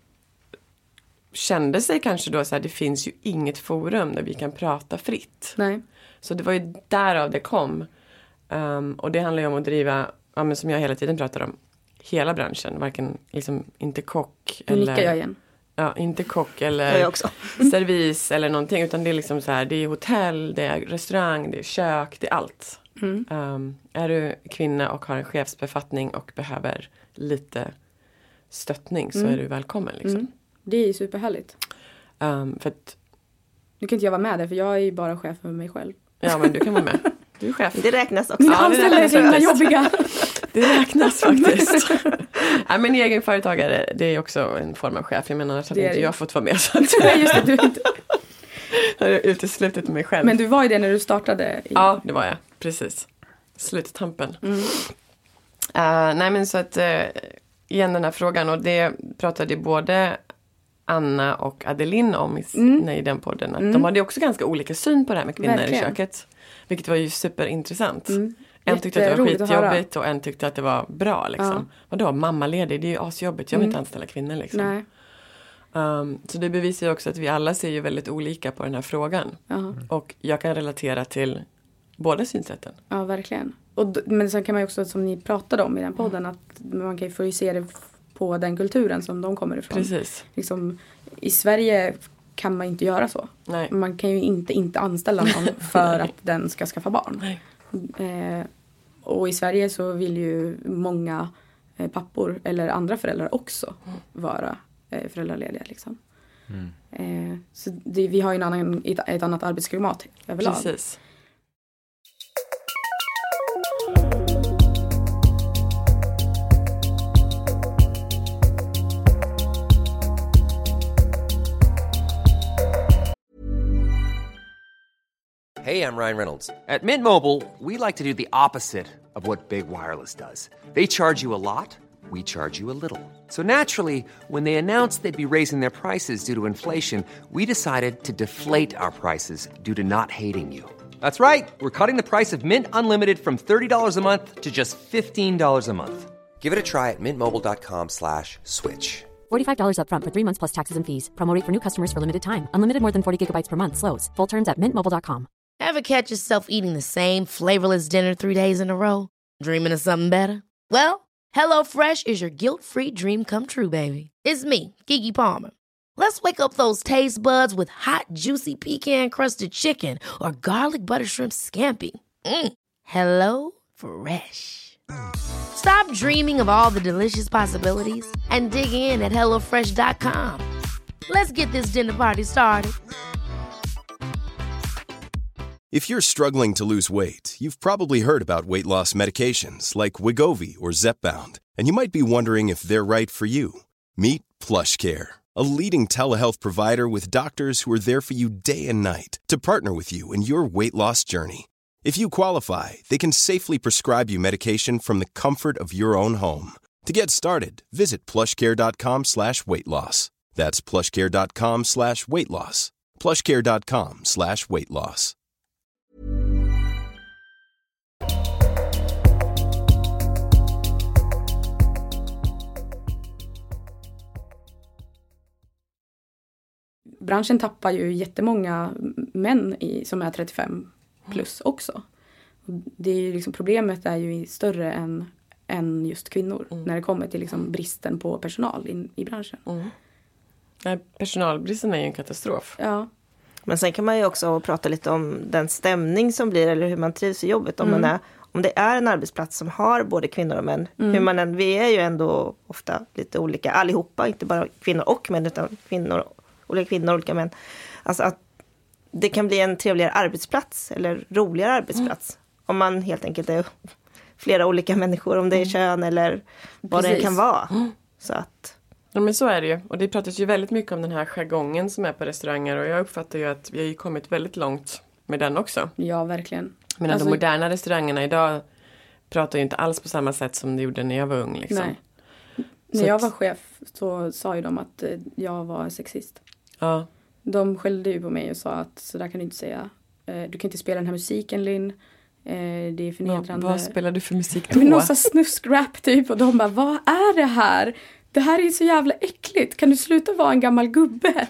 kände sig kanske då så här, det finns ju inget forum där vi kan prata fritt. Nej. Så det var ju därav det kom. Och det handlar ju om att driva, men som jag hela tiden pratar om, hela branschen. Varken liksom, inte kock eller... Nu nickar jag igen. Ja, inte kock eller servis eller någonting. Utan det är liksom så här, det är hotell, det är restaurang, det är kök, det är allt. Är du kvinna och har en chefsbefattning och behöver lite stöttning så är du välkommen liksom. Det är ju superhärligt. För att... Nu kan inte jag vara med där för jag är ju bara chef för mig själv. Ja, men du kan vara med. Du är chef. Det räknas också. Mina anställda är så himla jobbiga. Det räknas faktiskt. Nej, men egenföretagare, det är också en form av chef. Jag menar att inte jag fått vara med. Så att... Nej, just det. Du inte... Jag har uteslutit mig själv. Men du var ju det när du startade. Ja, det var jag. Precis. Sluttampen. Nej, men så att... igen den här frågan. Och det pratade både Anna och Adeline om i den podden. Att de hade också ganska olika syn på det här med kvinnor i köket. Vilket var ju superintressant. En tyckte att det var skitjobbigt och en tyckte att det var bra. Liksom. Vadå, mammaledig, det är ju asjobbigt. Jag vill inte anställa kvinnor liksom. Nej. Så det bevisar ju också att vi alla ser ju väldigt olika på den här frågan. Och jag kan relatera till båda synsätten. Ja, verkligen. Men sen kan man ju också, som ni pratade om i den podden, att man kan ju få se det på den kulturen som de kommer ifrån. Precis. Liksom, i Sverige kan man inte göra så. Nej. Man kan ju inte anställa någon för att den ska skaffa barn. Nej. Och i Sverige så vill ju många pappor eller andra föräldrar också vara föräldralediga. Liksom. Så vi har ju ett annat arbetsklimat överlag. Precis. Hey, I'm Ryan Reynolds. At Mint Mobile, we like to do the opposite of what Big Wireless does. They charge you a lot, we charge you a little. So naturally, when they announced they'd be raising their prices due to inflation, we decided to deflate our prices due to not hating you. That's right. We're cutting the price of Mint Unlimited from $30 a month to just $15 a month. Give it a try at mintmobile.com/switch. $45 up front for 3 months plus taxes and fees. Promo rate for new customers for limited time. Unlimited more than 40 gigabytes per month. Slows full terms at mintmobile.com. Ever catch yourself eating the same flavorless dinner 3 days in a row? Dreaming of something better? Well, HelloFresh is your guilt-free dream come true, baby. It's me, Keke Palmer. Let's wake up those taste buds with hot, juicy pecan-crusted chicken or garlic butter shrimp scampi. Hello Fresh. Stop dreaming of all the delicious possibilities and dig in at HelloFresh.com. Let's get this dinner party started. If you're struggling to lose weight, you've probably heard about weight loss medications like Wegovy or Zepbound, and you might be wondering if they're right for you. Meet PlushCare, a leading telehealth provider with doctors who are there for you day and night to partner with you in your weight loss journey. If you qualify, they can safely prescribe you medication from the comfort of your own home. To get started, visit plushcare.com/weightloss. That's plushcare.com/weightloss. plushcare.com/weightloss. branschen tappar ju jättemånga män som är 35 plus också. Det är ju liksom, problemet är ju större än just kvinnor när det kommer till liksom bristen på personal i branschen. Nej, personalbristen är ju en katastrof. Ja. Men sen kan man ju också prata lite om den stämning som blir eller hur man trivs i jobbet. Om det är en arbetsplats som har både kvinnor och män. Vi är ju ändå ofta lite olika allihopa, inte bara kvinnor och män utan olika män. Alltså att det kan bli en trevligare arbetsplats eller roligare arbetsplats. Om man helt enkelt är flera olika människor, om det är kön eller vad det kan vara. Så att... Ja, men så är det ju. Och det pratas ju väldigt mycket om den här jargongen som är på restauranger. Och jag uppfattar ju att vi har ju kommit väldigt långt med den också. Ja, verkligen. Men de moderna restaurangerna idag pratar ju inte alls på samma sätt som de gjorde när jag var ung. Liksom. Nej. När jag var chef så sa ju de att jag var sexist. Ja. De skällde ju på mig och sa att så där kan du inte säga. Du kan inte spela den här musiken, Linn. Det är förnedrande. Vad spelar du för musik då? Någon sån snuskrap typ. Och de bara, vad är det här? Det här är ju så jävla äckligt. Kan du sluta vara en gammal gubbe?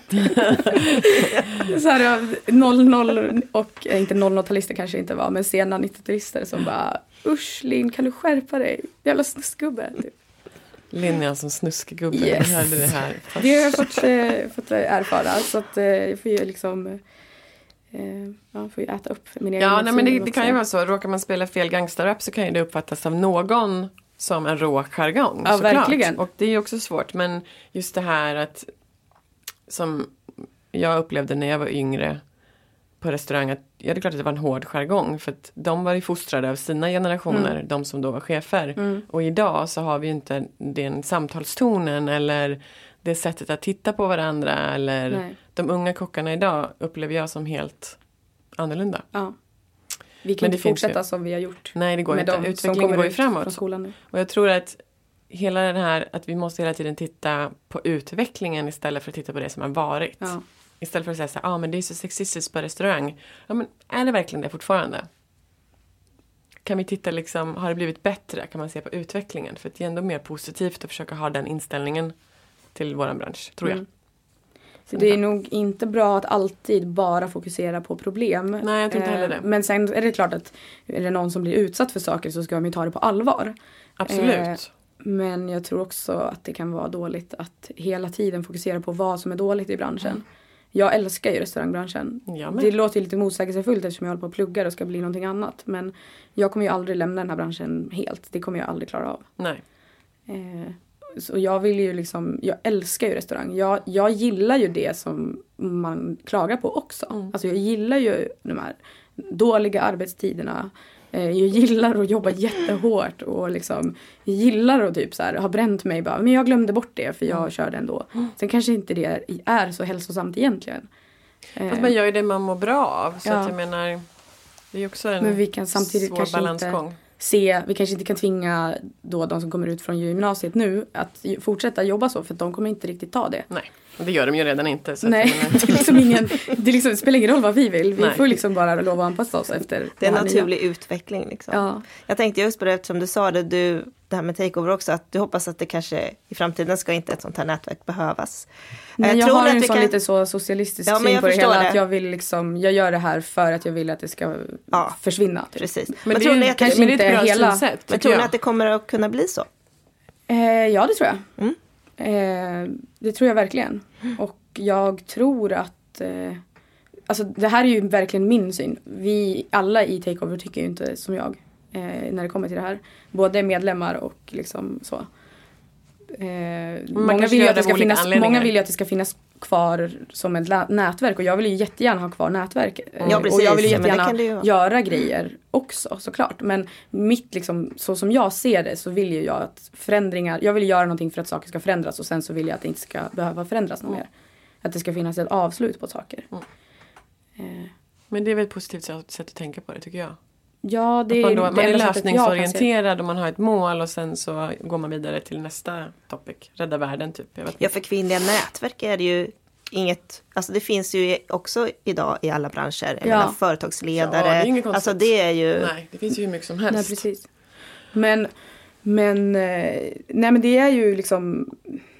Så här 00 och inte 00-talister kanske inte var, men sena 90-talister som bara, usch Linn, kan du skärpa dig? Jävla snusgubbe. Typ. Linn är alltså snuskgubbe. Yes. Jag hörde det här. Det har jag fått erfara. Så att jag får ju liksom får ju äta upp min egen. Ja, nej, men det kan ju vara så. Råkar man spela fel gangsterrap så kan ju det uppfattas av någon som en rå jargong. Ja, verkligen. Och det är ju också svårt. Men just det här att som jag upplevde när jag var yngre på restaurang, att det är klart att det var en hård jargong. För att de var ju fostrade av sina generationer, de som då var chefer. Och idag så har vi ju inte den samtalstonen eller det sättet att titta på varandra. Eller de unga kockarna idag upplever jag som helt annorlunda. Ja. Vi kan inte fortsätta som vi har gjort. Nej, det går inte. Utvecklingen går ju framåt. Skolan nu. Och jag tror att hela den här, att vi måste hela tiden titta på utvecklingen istället för att titta på det som har varit. Ja. Istället för att säga så här, men det är så sexistiskt på restaurang. Ja, men är det verkligen det fortfarande? Kan vi titta liksom, har det blivit bättre? Kan man se på utvecklingen? För det är ändå mer positivt att försöka ha den inställningen till våran bransch, tror jag. Så det är nog inte bra att alltid bara fokusera på problem. Nej, jag tror inte heller det. Men sen är det klart att är det någon som blir utsatt för saker så ska man ju ta det på allvar. Absolut. Men jag tror också att det kan vara dåligt att hela tiden fokusera på vad som är dåligt i branschen. Jag älskar ju restaurangbranschen. Det låter ju lite motsägelsefullt eftersom jag håller på att plugga och ska bli någonting annat. Men jag kommer ju aldrig lämna den här branschen helt. Det kommer jag aldrig klara av. Nej. Så jag vill ju liksom, jag älskar ju restaurang. Jag gillar ju det som man klagar på också. Alltså jag gillar ju de här dåliga arbetstiderna. Jag gillar att jobba jättehårt och liksom, jag gillar att typ så här, ha bränt mig bara, men jag glömde bort det för jag körde ändå. Sen kanske inte det är så hälsosamt egentligen. Fast man gör ju det man mår bra av. Så att jag menar, det är också en men vi kan samtidigt svår balansgång. Vi kanske inte kan tvinga då de som kommer ut från gymnasiet nu att fortsätta jobba så, för att de kommer inte riktigt ta det. Nej, och det gör de ju redan inte. Så nej, det spelar ingen roll vad vi vill. Vi får liksom bara lov att anpassa oss efter det är en naturlig utveckling liksom. Ja. Jag tänkte just på det, eftersom du sa det här med takeover också, att du hoppas att det kanske i framtiden ska inte ett sånt här nätverk behövas. Men jag har en sån lite så socialistisk syn på det hela, att jag vill liksom, jag gör det här för att jag vill att det ska försvinna. Typ. Precis. Men tror ni att kanske inte hela synsätt, men tror ni att det kommer att kunna bli så? Ja, det tror jag. Det tror jag verkligen. Och jag tror att alltså det här är ju verkligen min syn. Vi alla i Takeover tycker ju inte som jag när det kommer till det här. Både medlemmar och liksom så. Många vill ju att det ska finnas kvar som ett nätverk. Och jag vill ju jättegärna ha kvar nätverk. Ja, precis, och jag vill ju jättegärna göra grejer också, såklart. Men mitt liksom, så som jag ser det, så vill ju jag att förändringar, jag vill göra någonting för att saker ska förändras. Och sen så vill jag att det inte ska behöva förändras något mer. Att det ska finnas ett avslut på saker. Men det är väl ett positivt sätt att tänka på det, tycker jag. Ja, det är man är lösningsorienterad och man har ett mål och sen så går man vidare till nästa topic. Rädda världen typ. Ja, för kvinnliga nätverk är det ju inget, alltså det finns ju också idag i alla branscher. Jag menar, företagsledare. Ja, det är inget konstigt. Alltså det är ju... Nej, det finns ju hur mycket som helst. Nej, precis. Men det är ju liksom...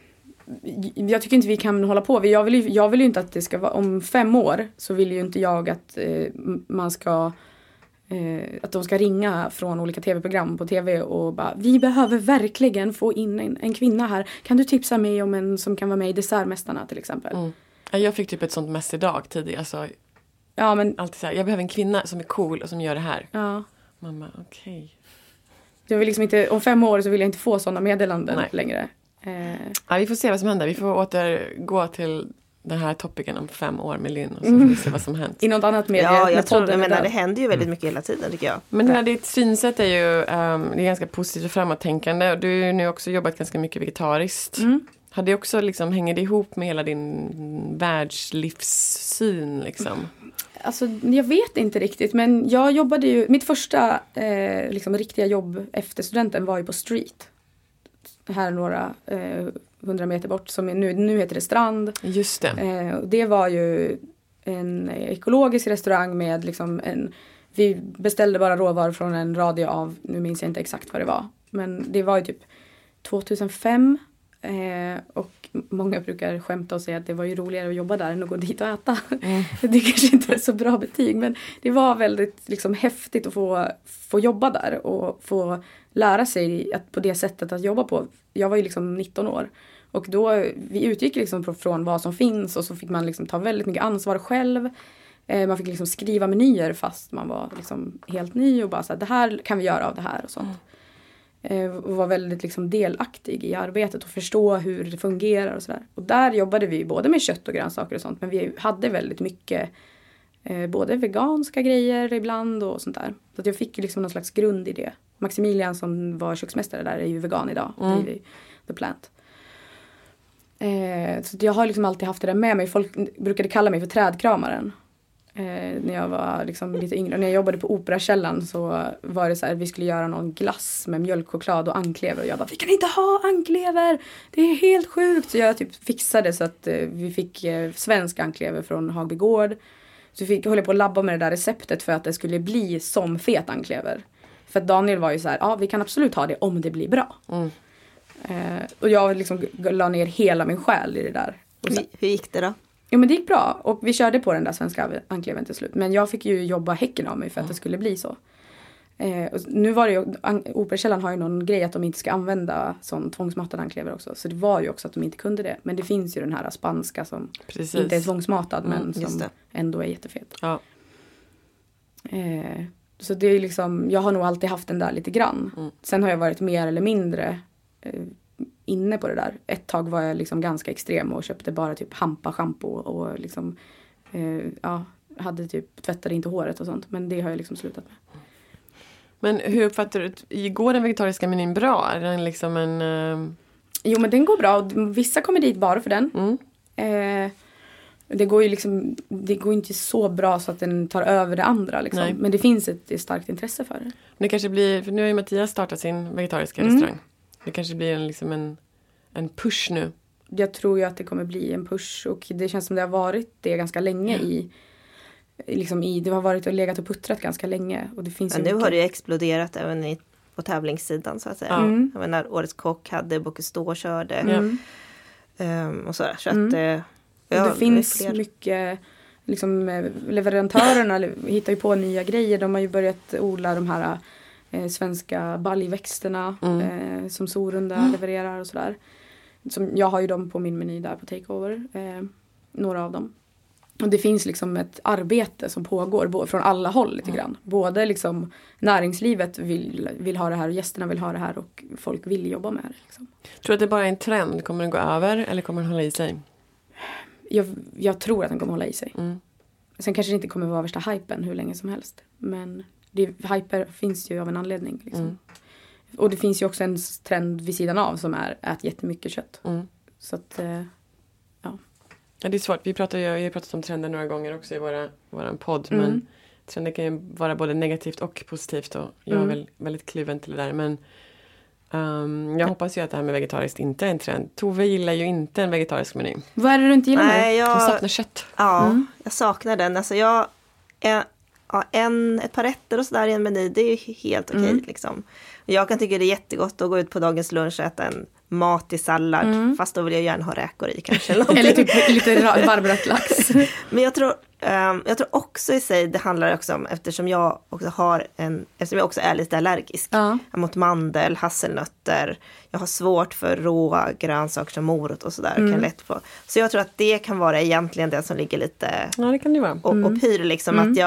jag tycker inte vi kan hålla på. Jag vill ju inte att det ska vara om 5 år, så vill ju inte jag att man ska att de ska ringa från olika tv-program på tv och bara, vi behöver verkligen få in en kvinna här. Kan du tipsa mig om en som kan vara med i Dessertmästarna till exempel? Jag fick typ ett sånt mess idag tidigare. Alltså, ja, men alltid så här, jag behöver en kvinna som är cool och som gör det här. Ja. Mamma, okej. Jag vill liksom inte, om 5 år så vill jag inte få sådana meddelanden längre. Ja, vi får se vad som händer. Vi får återgå till den här topicen om 5 år med Linn och så får vi se vad som hänt. I något annat media. Ja, jag tror det händer ju väldigt mycket hela tiden tycker jag. Men det här, ditt synsätt är ju det är ganska positivt och framåttänkande. Du har ju nu också jobbat ganska mycket vegetariskt. Har det också liksom, hänger det ihop med hela din världslivssyn liksom? Alltså, jag vet inte riktigt, men jag jobbade ju, mitt första liksom, riktiga jobb efter studenten var ju på street. Här några 100 meter bort, som nu heter det Strand. Just det. Det var ju en ekologisk restaurang med liksom vi beställde bara råvaror från en radie av, nu minns jag inte exakt vad det var. Men det var ju typ 2005. Och många brukar skämta och säga att det var ju roligare att jobba där än att gå dit och äta. Det kanske inte är så bra betyg, men det var väldigt liksom häftigt att få jobba där och få lära sig att på det sättet att jobba på. Jag var ju liksom 19 år och då vi utgick liksom från vad som finns, och så fick man liksom ta väldigt mycket ansvar själv. Man fick liksom skriva menyer fast man var liksom helt ny och bara så här, det här kan vi göra av det här och sånt. Och var väldigt liksom delaktig i arbetet och förstå hur det fungerar och sådär. Och där jobbade vi både med kött och grönsaker och sånt, men vi hade väldigt mycket både veganska grejer ibland och sånt där. Så att jag fick liksom någon slags grund i det. Maximilian som var köksmästare där är ju vegan idag och driver The Plant. Så jag har liksom alltid haft det där med mig. Folk brukade kalla mig för trädkramaren. När jag var liksom lite yngre. När jag jobbade på Operakällan så var det så här, vi skulle göra någon glass med mjölkchoklad och anklever. Och jag bara, vi kan inte ha anklever! Det är helt sjukt! Så jag typ fixade så att vi fick svensk anklever från Hagby Gård. Så vi höll på att labba med det där receptet för att det skulle bli som fet anklever. För att Daniel var ju så här, ja vi kan absolut ha det om det blir bra. Och jag liksom la ner hela min själ i det där. Och så, hur gick det då? Jo, men det gick bra. Och vi körde på den där svenska ankleven till slut. Men jag fick ju jobba häcken av mig för att det skulle bli så. Och nu var det ju, Operakällan har ju någon grej att de inte ska använda sån tvångsmatad anklever också. Så det var ju också att de inte kunde det. Men det finns ju den här spanska som inte är tvångsmatad men som ändå är jättefet. Ja. Så det är liksom, jag har nog alltid haft den där lite grann. Sen har jag varit mer eller mindre inne på det där. Ett tag var jag liksom ganska extrem och köpte bara typ hampa shampoo och liksom hade typ tvättade inte håret och sånt, men det har jag liksom slutat med. Men hur uppfattar du, går den vegetariska menyn bra? Är den liksom en Jo, men den går bra. Vissa kommer dit bara för den. Det går ju liksom, det går inte så bra så att den tar över det andra liksom. Men det finns ett starkt intresse för det. Det kanske blir, för nu har ju Mattias startat sin vegetariska restaurang. Det kanske blir en push nu. Jag tror ju att det kommer bli en push. Och det känns som det har varit det ganska länge det har varit och legat och puttrat ganska länge. Och det finns nu har det ju exploderat även på tävlingssidan så att säga. Jag menar, Årets kock hade Bocuse d'Or körde. Och så att det finns mycket liksom, leverantörerna hittar ju på nya grejer. De har ju börjat odla de här svenska baljväxterna som Sorunda levererar och sådär. Jag har ju dem på min meny där på Takeover. Några av dem. Och det finns liksom ett arbete som pågår från alla håll lite grann. Både liksom näringslivet vill ha det här och gästerna vill ha det här och folk vill jobba med det. Liksom. Tror du att det bara är en trend? Kommer den gå över eller kommer den hålla i sig? Jag tror att den kommer hålla i sig. Sen kanske det inte kommer vara värsta hypen hur länge som helst. Men hyper finns ju av en anledning. Liksom. Och det finns ju också en trend vid sidan av som är att jättemycket kött. Så att, Ja, det är svårt. Vi har ju pratat om trender några gånger också i våran podd. Men trender kan ju vara både negativt och positivt. Och jag är väl väldigt kluven till det där. Men jag hoppas ju att det här med vegetariskt inte är en trend. Tove gillar ju inte en vegetarisk meny. Vad är det du inte gillar med? Jag saknar kött. Ja, jag saknar den. Alltså ett par rätter och sådär i en meny, det är ju helt okej liksom. Jag kan tycka det är jättegott att gå ut på dagens lunch och äta en mat i sallad. Fast då vill jag gärna ha räkor i kanske. Eller typ lite varmrökt lax. Men jag tror också i sig, det handlar också om, eftersom jag också är lite allergisk mot mandel, hasselnötter. Jag har svårt för råa grönsaker som morot och sådär. Kan lätt få. Så jag tror att det kan vara egentligen det som ligger lite det kan det vara. Och pyr liksom att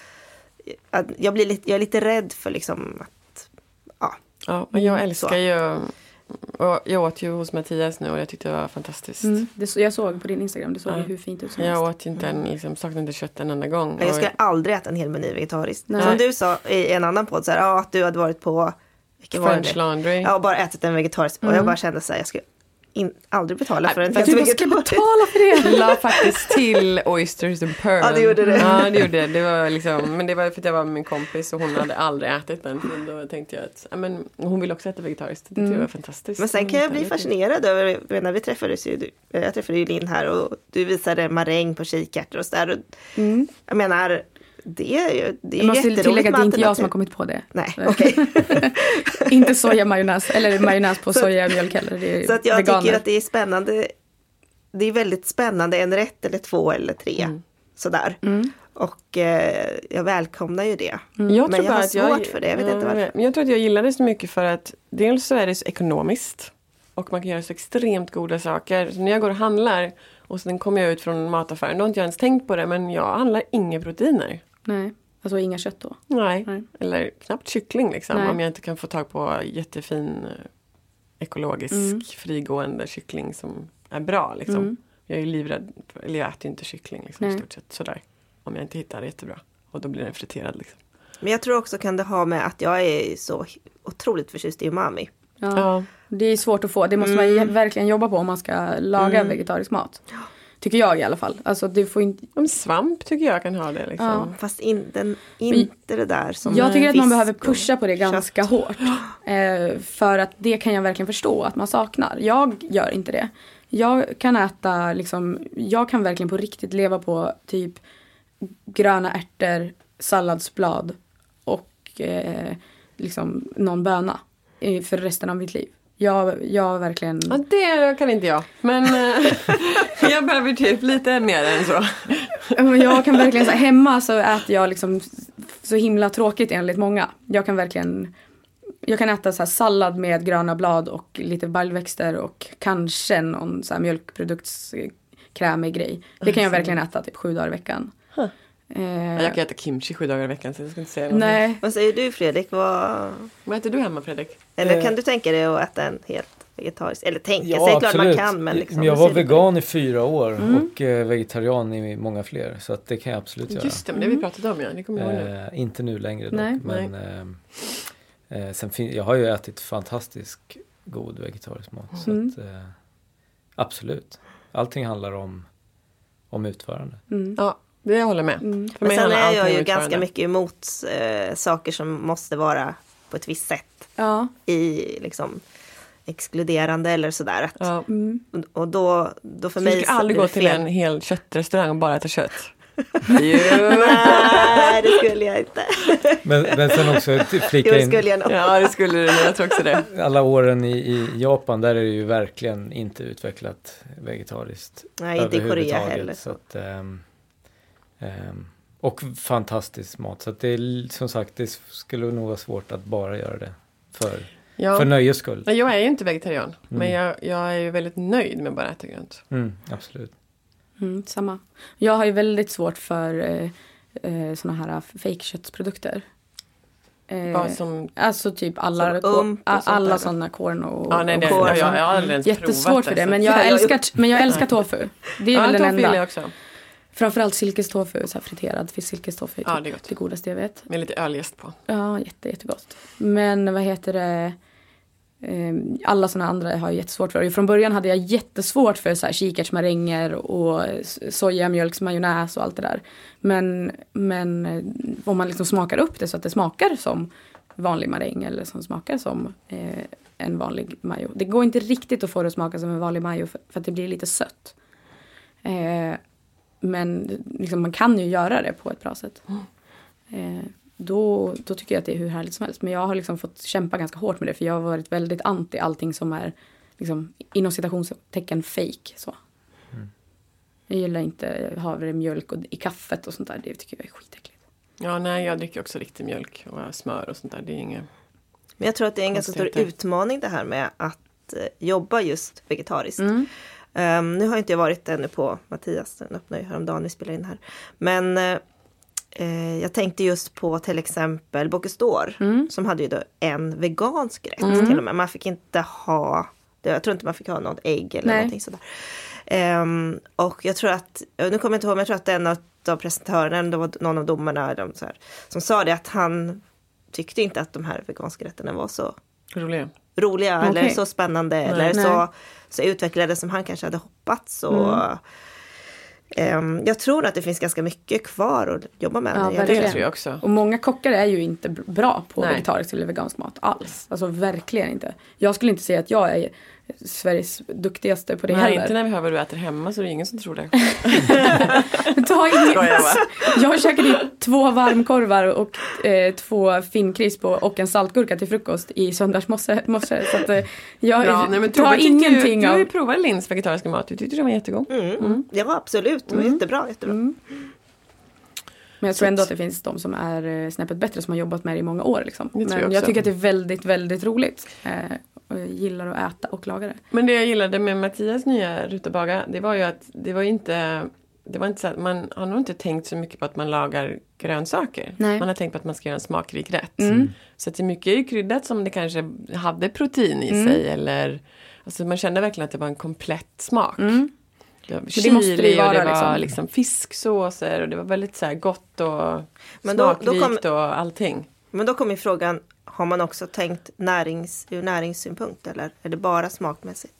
jag är lite rädd för liksom att Ja, men jag älskar ju. Och jag åt ju hos Mattias nu och jag tyckte det var fantastiskt. Jag såg på din Instagram, det såg hur fint ut som jag åt inte saknade inte kött en enda gång. Jag skulle aldrig äta en hel meny vegetariskt. Som du sa i en annan podd, så här, att du hade varit på French Laundry. Ja, och bara ätit en vegetarisk. Och jag bara kände så här, jag skulle aldrig betala för en helt vegetarisk. Jag ska betala för det. Jag la faktiskt till oysters and pearl. Ja, det gjorde det. Ja, det gjorde det. Det var liksom, men det var för att jag var med min kompis och hon hade aldrig ätit den. Då tänkte jag att hon vill också äta vegetariskt. Det tyckte jag var fantastiskt. Men sen kan jag bli fascinerad över, när vi träffades jag träffade ju Linn här och du visade maräng på kikärtor och sådär. Jag menar, det är jag måste tillägga att det är inte jag som har kommit på det. Nej, okej. Inte sojamajonnäs eller majonnäs på sojamjölk heller. Det är så att jag veganer. tycker att det är spännande. Det är väldigt spännande, en rätt eller 2 eller 3. Sådär. Och jag välkomnar ju det. Men jag har svårt för det, jag vet inte varför. Men jag tror att jag gillar det så mycket för att dels så är det så ekonomiskt. Och man kan göra så extremt goda saker. Så när jag går och handlar och sen kommer jag ut från mataffären, då har inte jag ens tänkt på det, men jag handlar inga proteiner. Nej, alltså inga kött då? Nej. Eller knappt kyckling liksom. Nej. Om jag inte kan få tag på jättefin ekologisk frigående kyckling som är bra liksom. Jag är livrädd, eller jag äter inte kyckling liksom, i stort sett sådär. Om jag inte hittar det jättebra. Och då blir den friterad liksom. Men jag tror också kan det ha med att jag är så otroligt förtjust i umami. Ja. Det är svårt att få. Det måste man verkligen jobba på om man ska laga vegetarisk mat. Tycker jag i alla fall. Alltså det får inte... Om svamp tycker jag kan ha det liksom. Ja, fast inte det där som jag tycker att man behöver pusha på det ganska hårt. För att det kan jag verkligen förstå att man saknar. Jag gör inte det. Jag kan äta liksom, jag kan verkligen på riktigt leva på typ gröna ärtor, salladsblad och liksom någon böna för resten av mitt liv. Jag verkligen... Ja, det kan inte jag. Men jag behöver typ lite mer än så. Jag kan verkligen, så hemma så äter jag liksom så himla tråkigt enligt många. Jag kan äta så här sallad med gröna blad och lite baljväxter och kanske någon så här mjölkproduktskrämig grej. Det kan jag verkligen äta typ 7 dagar i veckan. Jag kan äta kimchi 7 dagar i veckan, så jag ska inte säga någonting. Nej. Vad säger du, Fredrik? Vad äter du hemma, Fredrik? Eller kan du tänka dig att äta en helt vegetarisk? Eller tänka sig, klart absolut. Man kan. Men liksom, jag var vegan i 4 år och vegetarian i många fler. Så att det kan jag absolut göra. Just det, men det vi pratade om, ja. Det kommer jag ihåg nu. Inte nu längre dock. Men jag har ju ätit fantastisk god vegetarisk mat. Så att, absolut. Allting handlar om utförande. Ja. Det jag håller med. Men sen är jag ju ganska mycket emot saker som måste vara på ett visst sätt. Ja. I liksom exkluderande eller sådär. Och då för mig... Du ska aldrig gå till en hel köttrestaurang och bara äta kött. Nej, det skulle jag inte. Men sen också flika in... Ja, det skulle du. Jag tror också det. Alla åren i Japan, där är det ju verkligen inte utvecklat vegetariskt. Nej, inte i Korea heller. Så att, och fantastisk mat. Så att det är, som sagt, det skulle nog vara svårt att bara göra det för nöjes skull. Jag är ju inte vegetarian. Men jag är ju väldigt nöjd med att bara äta grönt. Absolut. Samma. Jag har ju väldigt svårt för såna här fake-köttsprodukter. Alltså typ alla sådana korn och korn. Jag har aldrig ens jättesvårt för det. Men jag älskar tofu. Det är väl den enda. Också. Framförallt silkestofu, så här friterad silkestofu är typ det godaste jag vet. Med lite ölgäst på. Ja, jättegott. Men vad heter det? Alla såna andra har jag jättesvårt för. Från början hade jag jättesvårt för så här kikärtsmaränger och sojamjölksmajonnäs och allt det där. Men om man liksom smakar upp det så att det smakar som vanlig maräng eller som smakar som en vanlig majo. Det går inte riktigt att få det att smaka som en vanlig majo för att det blir lite sött. Men liksom, man kan ju göra det på ett bra sätt. Då tycker jag att det är hur härligt som helst. Men jag har liksom fått kämpa ganska hårt med det. För jag har varit väldigt anti allting som är liksom, inom citationstecken fake så. Jag gillar inte havremjölk i kaffet och sånt där. Det tycker jag är skitäckligt. Ja, nej, jag dricker också riktig mjölk och smör och sånt där. Det är inget... Men jag tror att det är en ganska stor utmaning det här med att jobba just vegetariskt. Nu har inte jag varit ännu på Mattias, den öppnar ju häromdagen vi spelar in här. Men jag tänkte just på till exempel Bocuse d'Or, som hade ju då en vegansk rätt till och med. Man fick inte ha, jag tror inte man fick ha något ägg eller någonting sådär. Och jag tror att, nu kommer jag inte ihåg, men jag tror att en av presentatörerna, det var någon av domarna som sa det, att han tyckte inte att de här veganska rätterna var så roliga eller så spännande eller så utvecklade som han kanske hade hoppats. Och jag tror att det finns ganska mycket kvar att jobba med. Ja, det tror jag också. Och många kockar är ju inte bra på vegetarisk eller vegansk mat alls. Alltså verkligen inte. Jag skulle inte säga att jag är Sveriges duktigaste på det heller. Nej, inte när vi hör vad du äter hemma så är det ingen som tror det. Jag käkade 2 varmkorvar och 2 finkrisp och en saltgurka till frukost i söndagsmorse. Så att jag tar ingenting du av... har ju provat Linns vegetariska mat. Du tyckte det var jättegod. Ja, absolut. Det var jättebra. Men jag tror ändå att det finns de som är snäppet bättre som har jobbat med det i många år. Liksom. Men jag tycker att det är väldigt, väldigt roligt. Och jag gillar att äta och laga det. Men det jag gillade med Mattias nya rutabaga, det var ju att det var inte så att man har nog inte tänkt så mycket på att man lagar grönsaker. Nej. Man har tänkt på att man ska göra en smakrik rätt. Så att det är mycket kryddat som det kanske hade protein i sig. Eller, alltså man kände verkligen att det var en komplett smak. Det var chili och det var liksom fisksåser och det var väldigt så här gott och smakrikt och allting. Men då kommer frågan, har man också tänkt ur näringssynpunkt eller är det bara smakmässigt?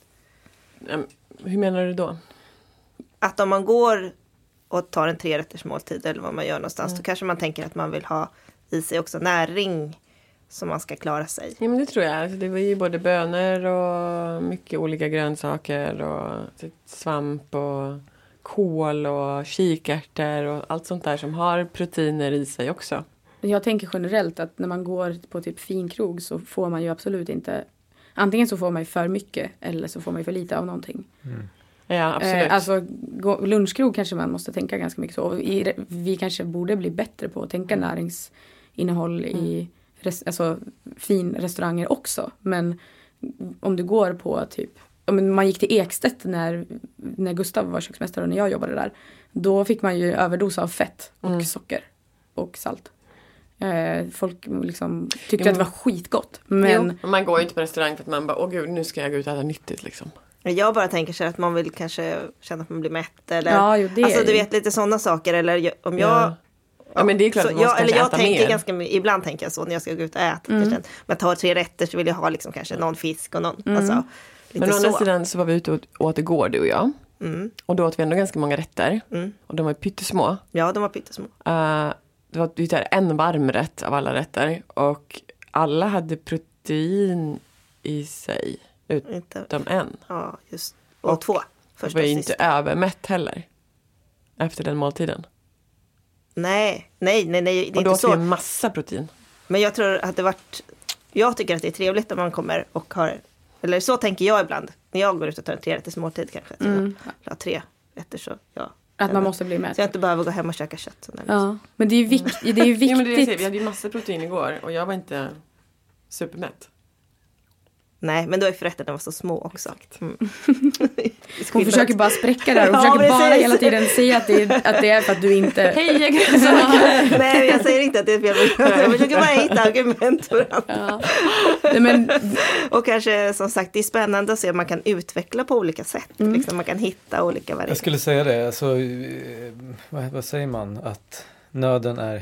Hur menar du då? Att om man går och tar en 3-rätters måltid eller vad man gör någonstans, då kanske man tänker att man vill ha i sig också näring som man ska klara sig. Ja, men det tror jag. Det var ju både bönor och mycket olika grönsaker och svamp och kål och kikärtor och allt sånt där som har proteiner i sig också. Jag tänker generellt att när man går på typ finkrog så får man ju absolut inte... Antingen så får man ju för mycket eller så får man ju för lite av någonting. Ja, absolut. Alltså lunchkrog kanske man måste tänka ganska mycket så. Vi kanske borde bli bättre på att tänka näringsinnehåll i fin restauranger också. Men om du går på typ... Man gick till Ekstedt när Gustav var köksmästare och när jag jobbade där. Då fick man ju överdosa av fett och socker och salt. Folk liksom tyckte att det var skitgott. Men man går ju inte på restaurang för att man bara, åh gud, nu ska jag gå ut och äta nyttigt liksom. Jag bara tänker så att man vill kanske känna att man blir mätt eller det du vet lite sådana saker eller om jag Ja, men det är klart att man ska jag äta tänker mer. Ganska, ibland tänker jag så när jag ska gå ut och äta. Men jag tar 3 rätter så vill jag ha liksom kanske någon fisk och någon. Alltså, lite men å andra så. sidan så var vi ute och åt igår, du och jag. Och då åt vi ändå ganska många rätter. Och de var pyttesmå. Ja, de var pyttesmå. Det var en varmrätt av alla rätter. Och alla hade protein i sig. Utom en. Ja, just. Och 2. Det var ju inte övermätt heller. Efter den måltiden. Nej. Det är och då inte så. Och då en massa protein. Men jag tror att jag tycker att det är trevligt om man kommer och har, eller så tänker jag ibland. När jag går ut och tar en 3-rätters måltid kanske. Jag har 3 rätter så att man måste bli mätt. Så jag inte behöver gå hem och käka kött. Ja, men det är ju viktigt. Ja, men vi hade ju massa protein igår och jag var inte supermätt. Nej, men då är förrätterna var så små också. Hon försöker bara spräcka där. Hon försöker bara hela tiden säga att det är för att du inte... Hej, nej, jag säger inte att det är fel. Jag försöker bara hitta argument för andra. Men... Och kanske, som sagt, det är spännande att se att man kan utveckla på olika sätt. Liksom, man kan hitta olika varianter. Jag skulle säga det. Alltså, vad säger man? Att nöden är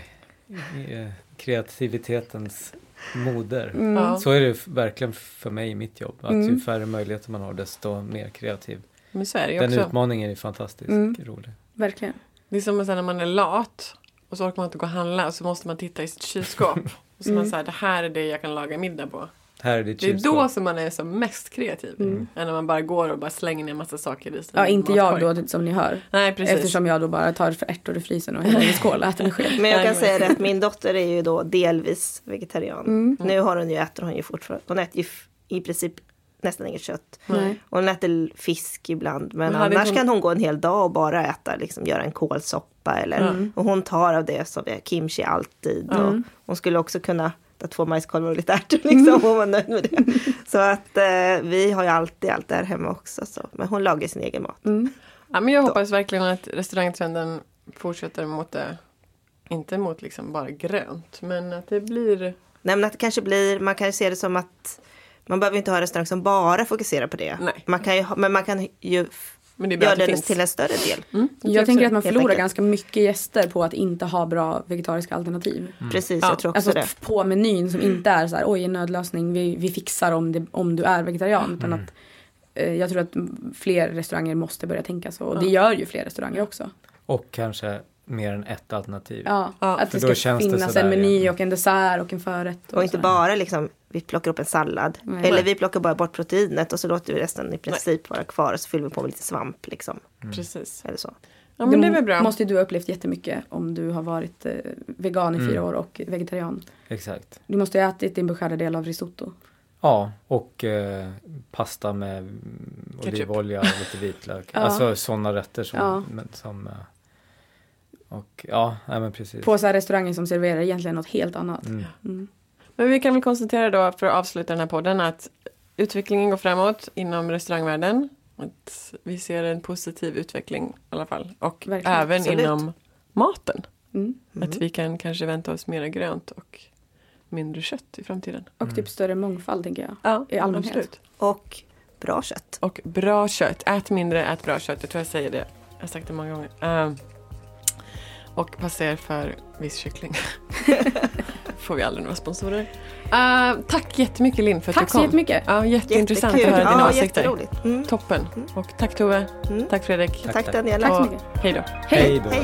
kreativitetens moder. Så är det verkligen för mig i mitt jobb. Att ju färre möjligheter man har, desto mer kreativ. Men så är det ju Den också. utmaningen är fantastiskt rolig. Verkligen. Det är som när man är lat och så orkar man inte gå och handla och så måste man titta i sitt kylskåp. Och så man säger, det här är det jag kan laga middag på. Här är ditt det är då som man är som mest kreativ. Än när man bara går och bara slänger ner en massa saker i. Ja, inte jag då som ni hör. Nej, precis. Eftersom jag då bara tar ärtor i frysen och häller i skål och äter med sked. Men jag kan säga det att min dotter är ju då delvis vegetarian. Nu äter hon ju fortfarande. Hon äter ju i princip nästan inget kött. Nej. Och hon äter fisk ibland. Men annars kan hon gå en hel dag och bara äta, liksom göra en kålsoppa. Eller, och hon tar av det som är kimchi alltid. Och hon skulle också kunna ta 2 majskolvar och lite ärtor liksom, hon var nöjd med det. Så att vi har ju alltid allt där hemma också. Så. Men hon lagar sin egen mat. Ja, men jag hoppas verkligen att restaurangtrenden fortsätter mot det. Inte mot liksom bara grönt, men att det blir... Nej, men att det kanske blir, man kan ju se det som att man behöver inte ha en restaurang som bara fokuserar på det. Nej. Man kan ju, men man kan ju göra det till en större del. Jag tänker att man förlorar ganska mycket gäster på att inte ha bra vegetariska alternativ. Precis, jag tror också alltså det. på menyn som inte är så här, oj, en nödlösning, vi fixar om du är vegetarian. Utan att jag tror att fler restauranger måste börja tänka så. Och det gör ju fler restauranger också. Och kanske mer än ett alternativ. Ja, att det ska finnas en meny och en dessert och en förrätt. Och inte bara liksom, vi plockar upp en sallad. Eller vi plockar bara bort proteinet och så låter vi resten i princip vara kvar. Och så fyller vi på med lite svamp liksom. Precis. Eller så. Ja, men det är väl bra. Måste du ha upplevt jättemycket om du har varit vegan i 4 år och vegetarian. Exakt. Du måste ha ätit din beskärda del av risotto. Ja, och pasta med olivolja och lite vitlök. Alltså sådana rätter som och men precis. På så här restauranger som serverar egentligen något helt annat. Men vi kan väl konstatera då, för att avsluta den här podden, att utvecklingen går framåt inom restaurangvärlden. Att vi ser en positiv utveckling i alla fall. Och verkligen, även absolut. inom maten. Att vi kan kanske vänta oss mera grönt och mindre kött i framtiden. Och typ större mångfald, tänker jag. Ja, i allmänhet. absolut. Och bra kött. Och bra kött. Ät mindre, ät bra kött. Jag tror jag säger det. Jag har sagt det många gånger. Och passa er för viss kyckling. Får vi aldrig några sponsorer. Tack jättemycket, Linn, för att du kom. Tack så jättemycket. Ja, jätteintressant att höra dina åsikter. Toppen. Och tack Tove. Tack Fredrik. Tack Daniela. Tack så mycket. Hej då. Hej då. Hej.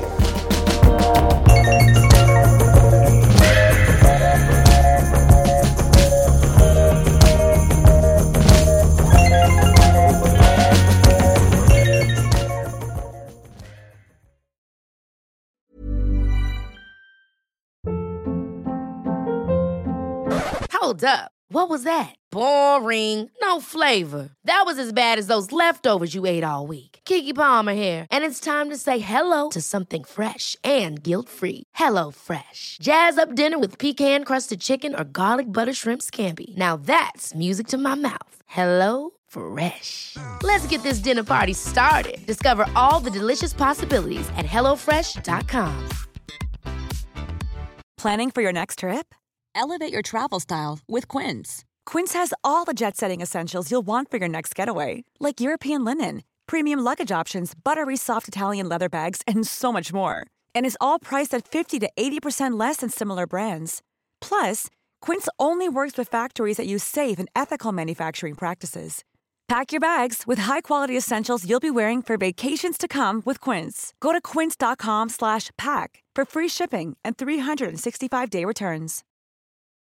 Hold up. What was that? Boring. No flavor. That was as bad as those leftovers you ate all week. Keke Palmer here, and it's time to say hello to something fresh and guilt-free. Hello Fresh. Jazz up dinner with pecan-crusted chicken or garlic butter shrimp scampi. Now that's music to my mouth. Hello Fresh. Let's get this dinner party started. Discover all the delicious possibilities at hellofresh.com. Planning for your next trip? Elevate your travel style with Quince. Quince has all the jet-setting essentials you'll want for your next getaway, like European linen, premium luggage options, buttery soft Italian leather bags, and so much more. And is all priced at 50 to 80% less than similar brands. Plus, Quince only works with factories that use safe and ethical manufacturing practices. Pack your bags with high-quality essentials you'll be wearing for vacations to come with Quince. Go to quince.com/pack for free shipping and 365-day returns.